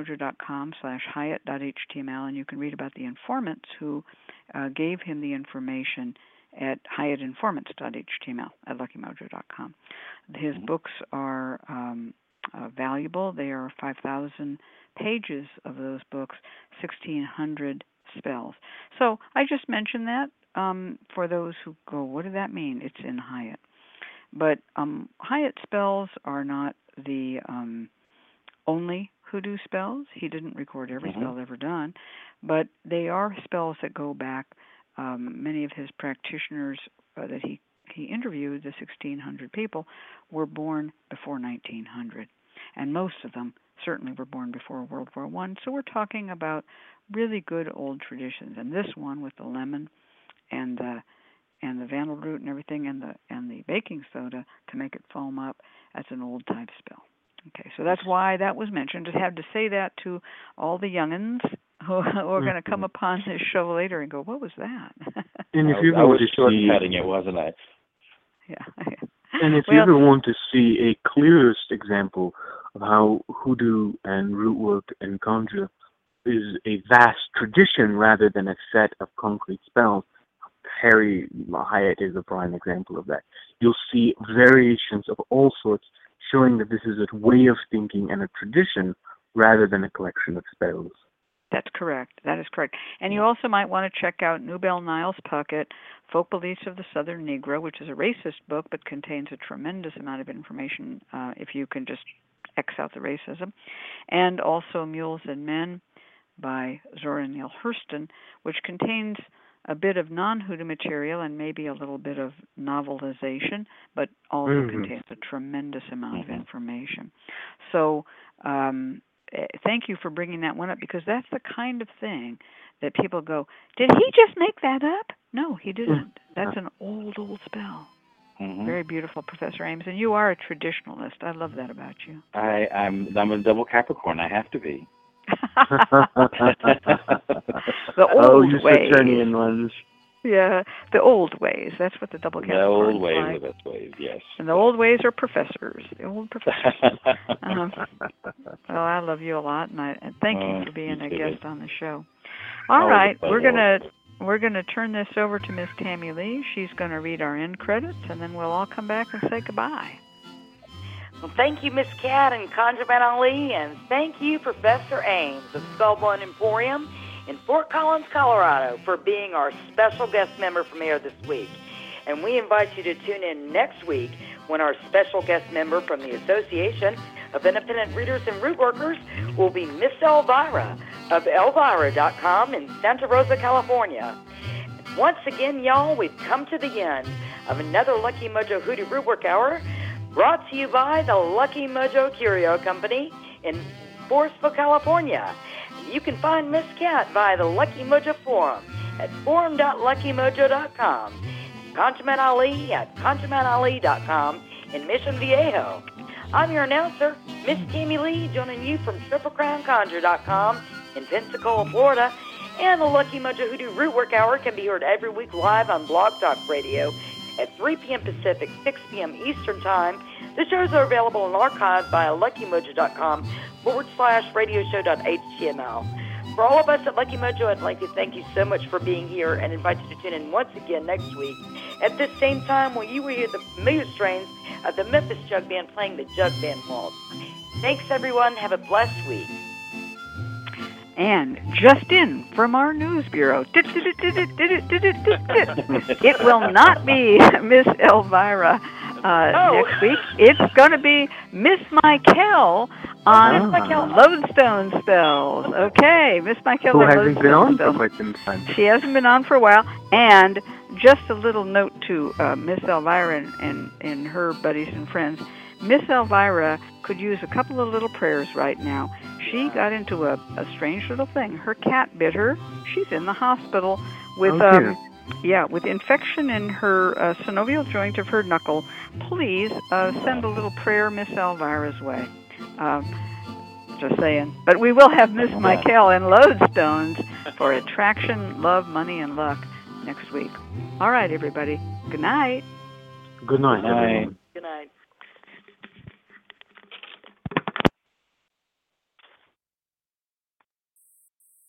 Speaker 2: luckymojo.com/Hyatt.html, and you can read about the informants who gave him the information at HyattInformants.html at luckymojo.com. His books are valuable. They are 5,000 pages of those books, 1,600 spells. So I just mentioned that for those who go, what did that mean? It's in Hyatt. But Hyatt spells are not the only hoodoo spells. He didn't record every spell ever done, but they are spells that go back. Many of his practitioners that he interviewed, the 1,600 people, were born before 1900, and most of them certainly were born before World War I. So we're talking about really good old traditions, and this one with the lemon and the vandalroot and everything, and the baking soda to make it foam up, that's an old type spell. Okay, so that's why that was mentioned. I had to say that to all the youngins who are going to come upon this show later and go, what was that?
Speaker 4: And if you
Speaker 5: I was shortcutting it, wasn't I?
Speaker 2: Yeah.
Speaker 4: And if you ever want to see a clearest example of how hoodoo and root work and conjure is a vast tradition rather than a set of concrete spells, Harry Hyatt is a prime example of that. You'll see variations of all sorts showing that this is a way of thinking and a tradition rather than a collection of spells.
Speaker 2: That's correct. That is correct. And you also might want to check out Newbell Niles Puckett, Folk Beliefs of the Southern Negro, which is a racist book but contains a tremendous amount of information if you can just X out the racism. And also Mules and Men by Zora Neale Hurston, which contains a bit of non-hoodoo material and maybe a little bit of novelization, but also contains a tremendous amount of information. So thank you for bringing that one up, because that's the kind of thing that people go, did he just make that up? No, he didn't. That's an old spell. Very beautiful, Professor Ames. And you are a traditionalist. I love that about you.
Speaker 5: I'm a double Capricorn. I have to be.
Speaker 2: The old ways.
Speaker 4: Saturnian ones.
Speaker 2: Yeah, the old ways. That's what the double Capricorn
Speaker 5: The old ways
Speaker 2: like.
Speaker 5: are the best ways, yes.
Speaker 2: And the old ways are professors. The old professors. Well, I love you a lot, and thank you for being a guest on the show. All right, we're gonna turn this over to Miss Tammy Lee. She's gonna read our end credits, and then we'll all come back and say goodbye.
Speaker 1: Well, thank you, Miss Cat and ConjureMan Ali, and thank you, Professor Ames of Spellbone Emporium in Fort Collins, Colorado, for being our special guest member from here this week. And we invite you to tune in next week when our special guest member from the Association of Independent Readers and Root Workers will be Miss Elvira of Elvira.com in Santa Rosa, California. Once again, y'all, we've come to the end of another Lucky Mojo Hoodoo Root Work Hour, brought to you by the Lucky Mojo Curio Company in Forestville, California. You can find Miss Cat via the Lucky Mojo Forum at forum.luckymojo.com. ConjureMan Ali at ConjureManAli.com in Mission Viejo. I'm your announcer, Miss Tammy Lee, joining you from TripleCrownConjure.com in Pensacola, Florida. And the Lucky Mojo Hoodoo Root Work Hour can be heard every week live on Blog Talk Radio at 3 p.m. Pacific, 6 p.m. Eastern Time. The shows are available in archives via LuckyMojo.com/radioshow.html. For all of us at Lucky Mojo, I'd like to thank you so much for being here and invite you to tune in once again next week at this same time when you will hear the familiar strains of the Memphis Jug Band playing the Jug Band Waltz. Thanks, everyone. Have a blessed week.
Speaker 2: And just in from our news bureau, it will not be Miss Elvira next week. It's going to be Miss Michael on Lodestone Spells. Okay, Miss Michael.
Speaker 4: Who hasn't been on for quite some time.
Speaker 2: She hasn't been on for a while. And just a little note to Miss Elvira and her buddies and friends. Miss Elvira could use a couple of little prayers right now. She got into a strange little thing. Her cat bit her. She's in the hospital with Yeah, with infection in her synovial joint of her knuckle, please send a little prayer Miss Elvira's way. Just saying. But we will have Miss Michael and Lodestones for attraction, love, money, and luck next week. All right, everybody. Good night.
Speaker 4: Good night, everyone.
Speaker 1: Good night.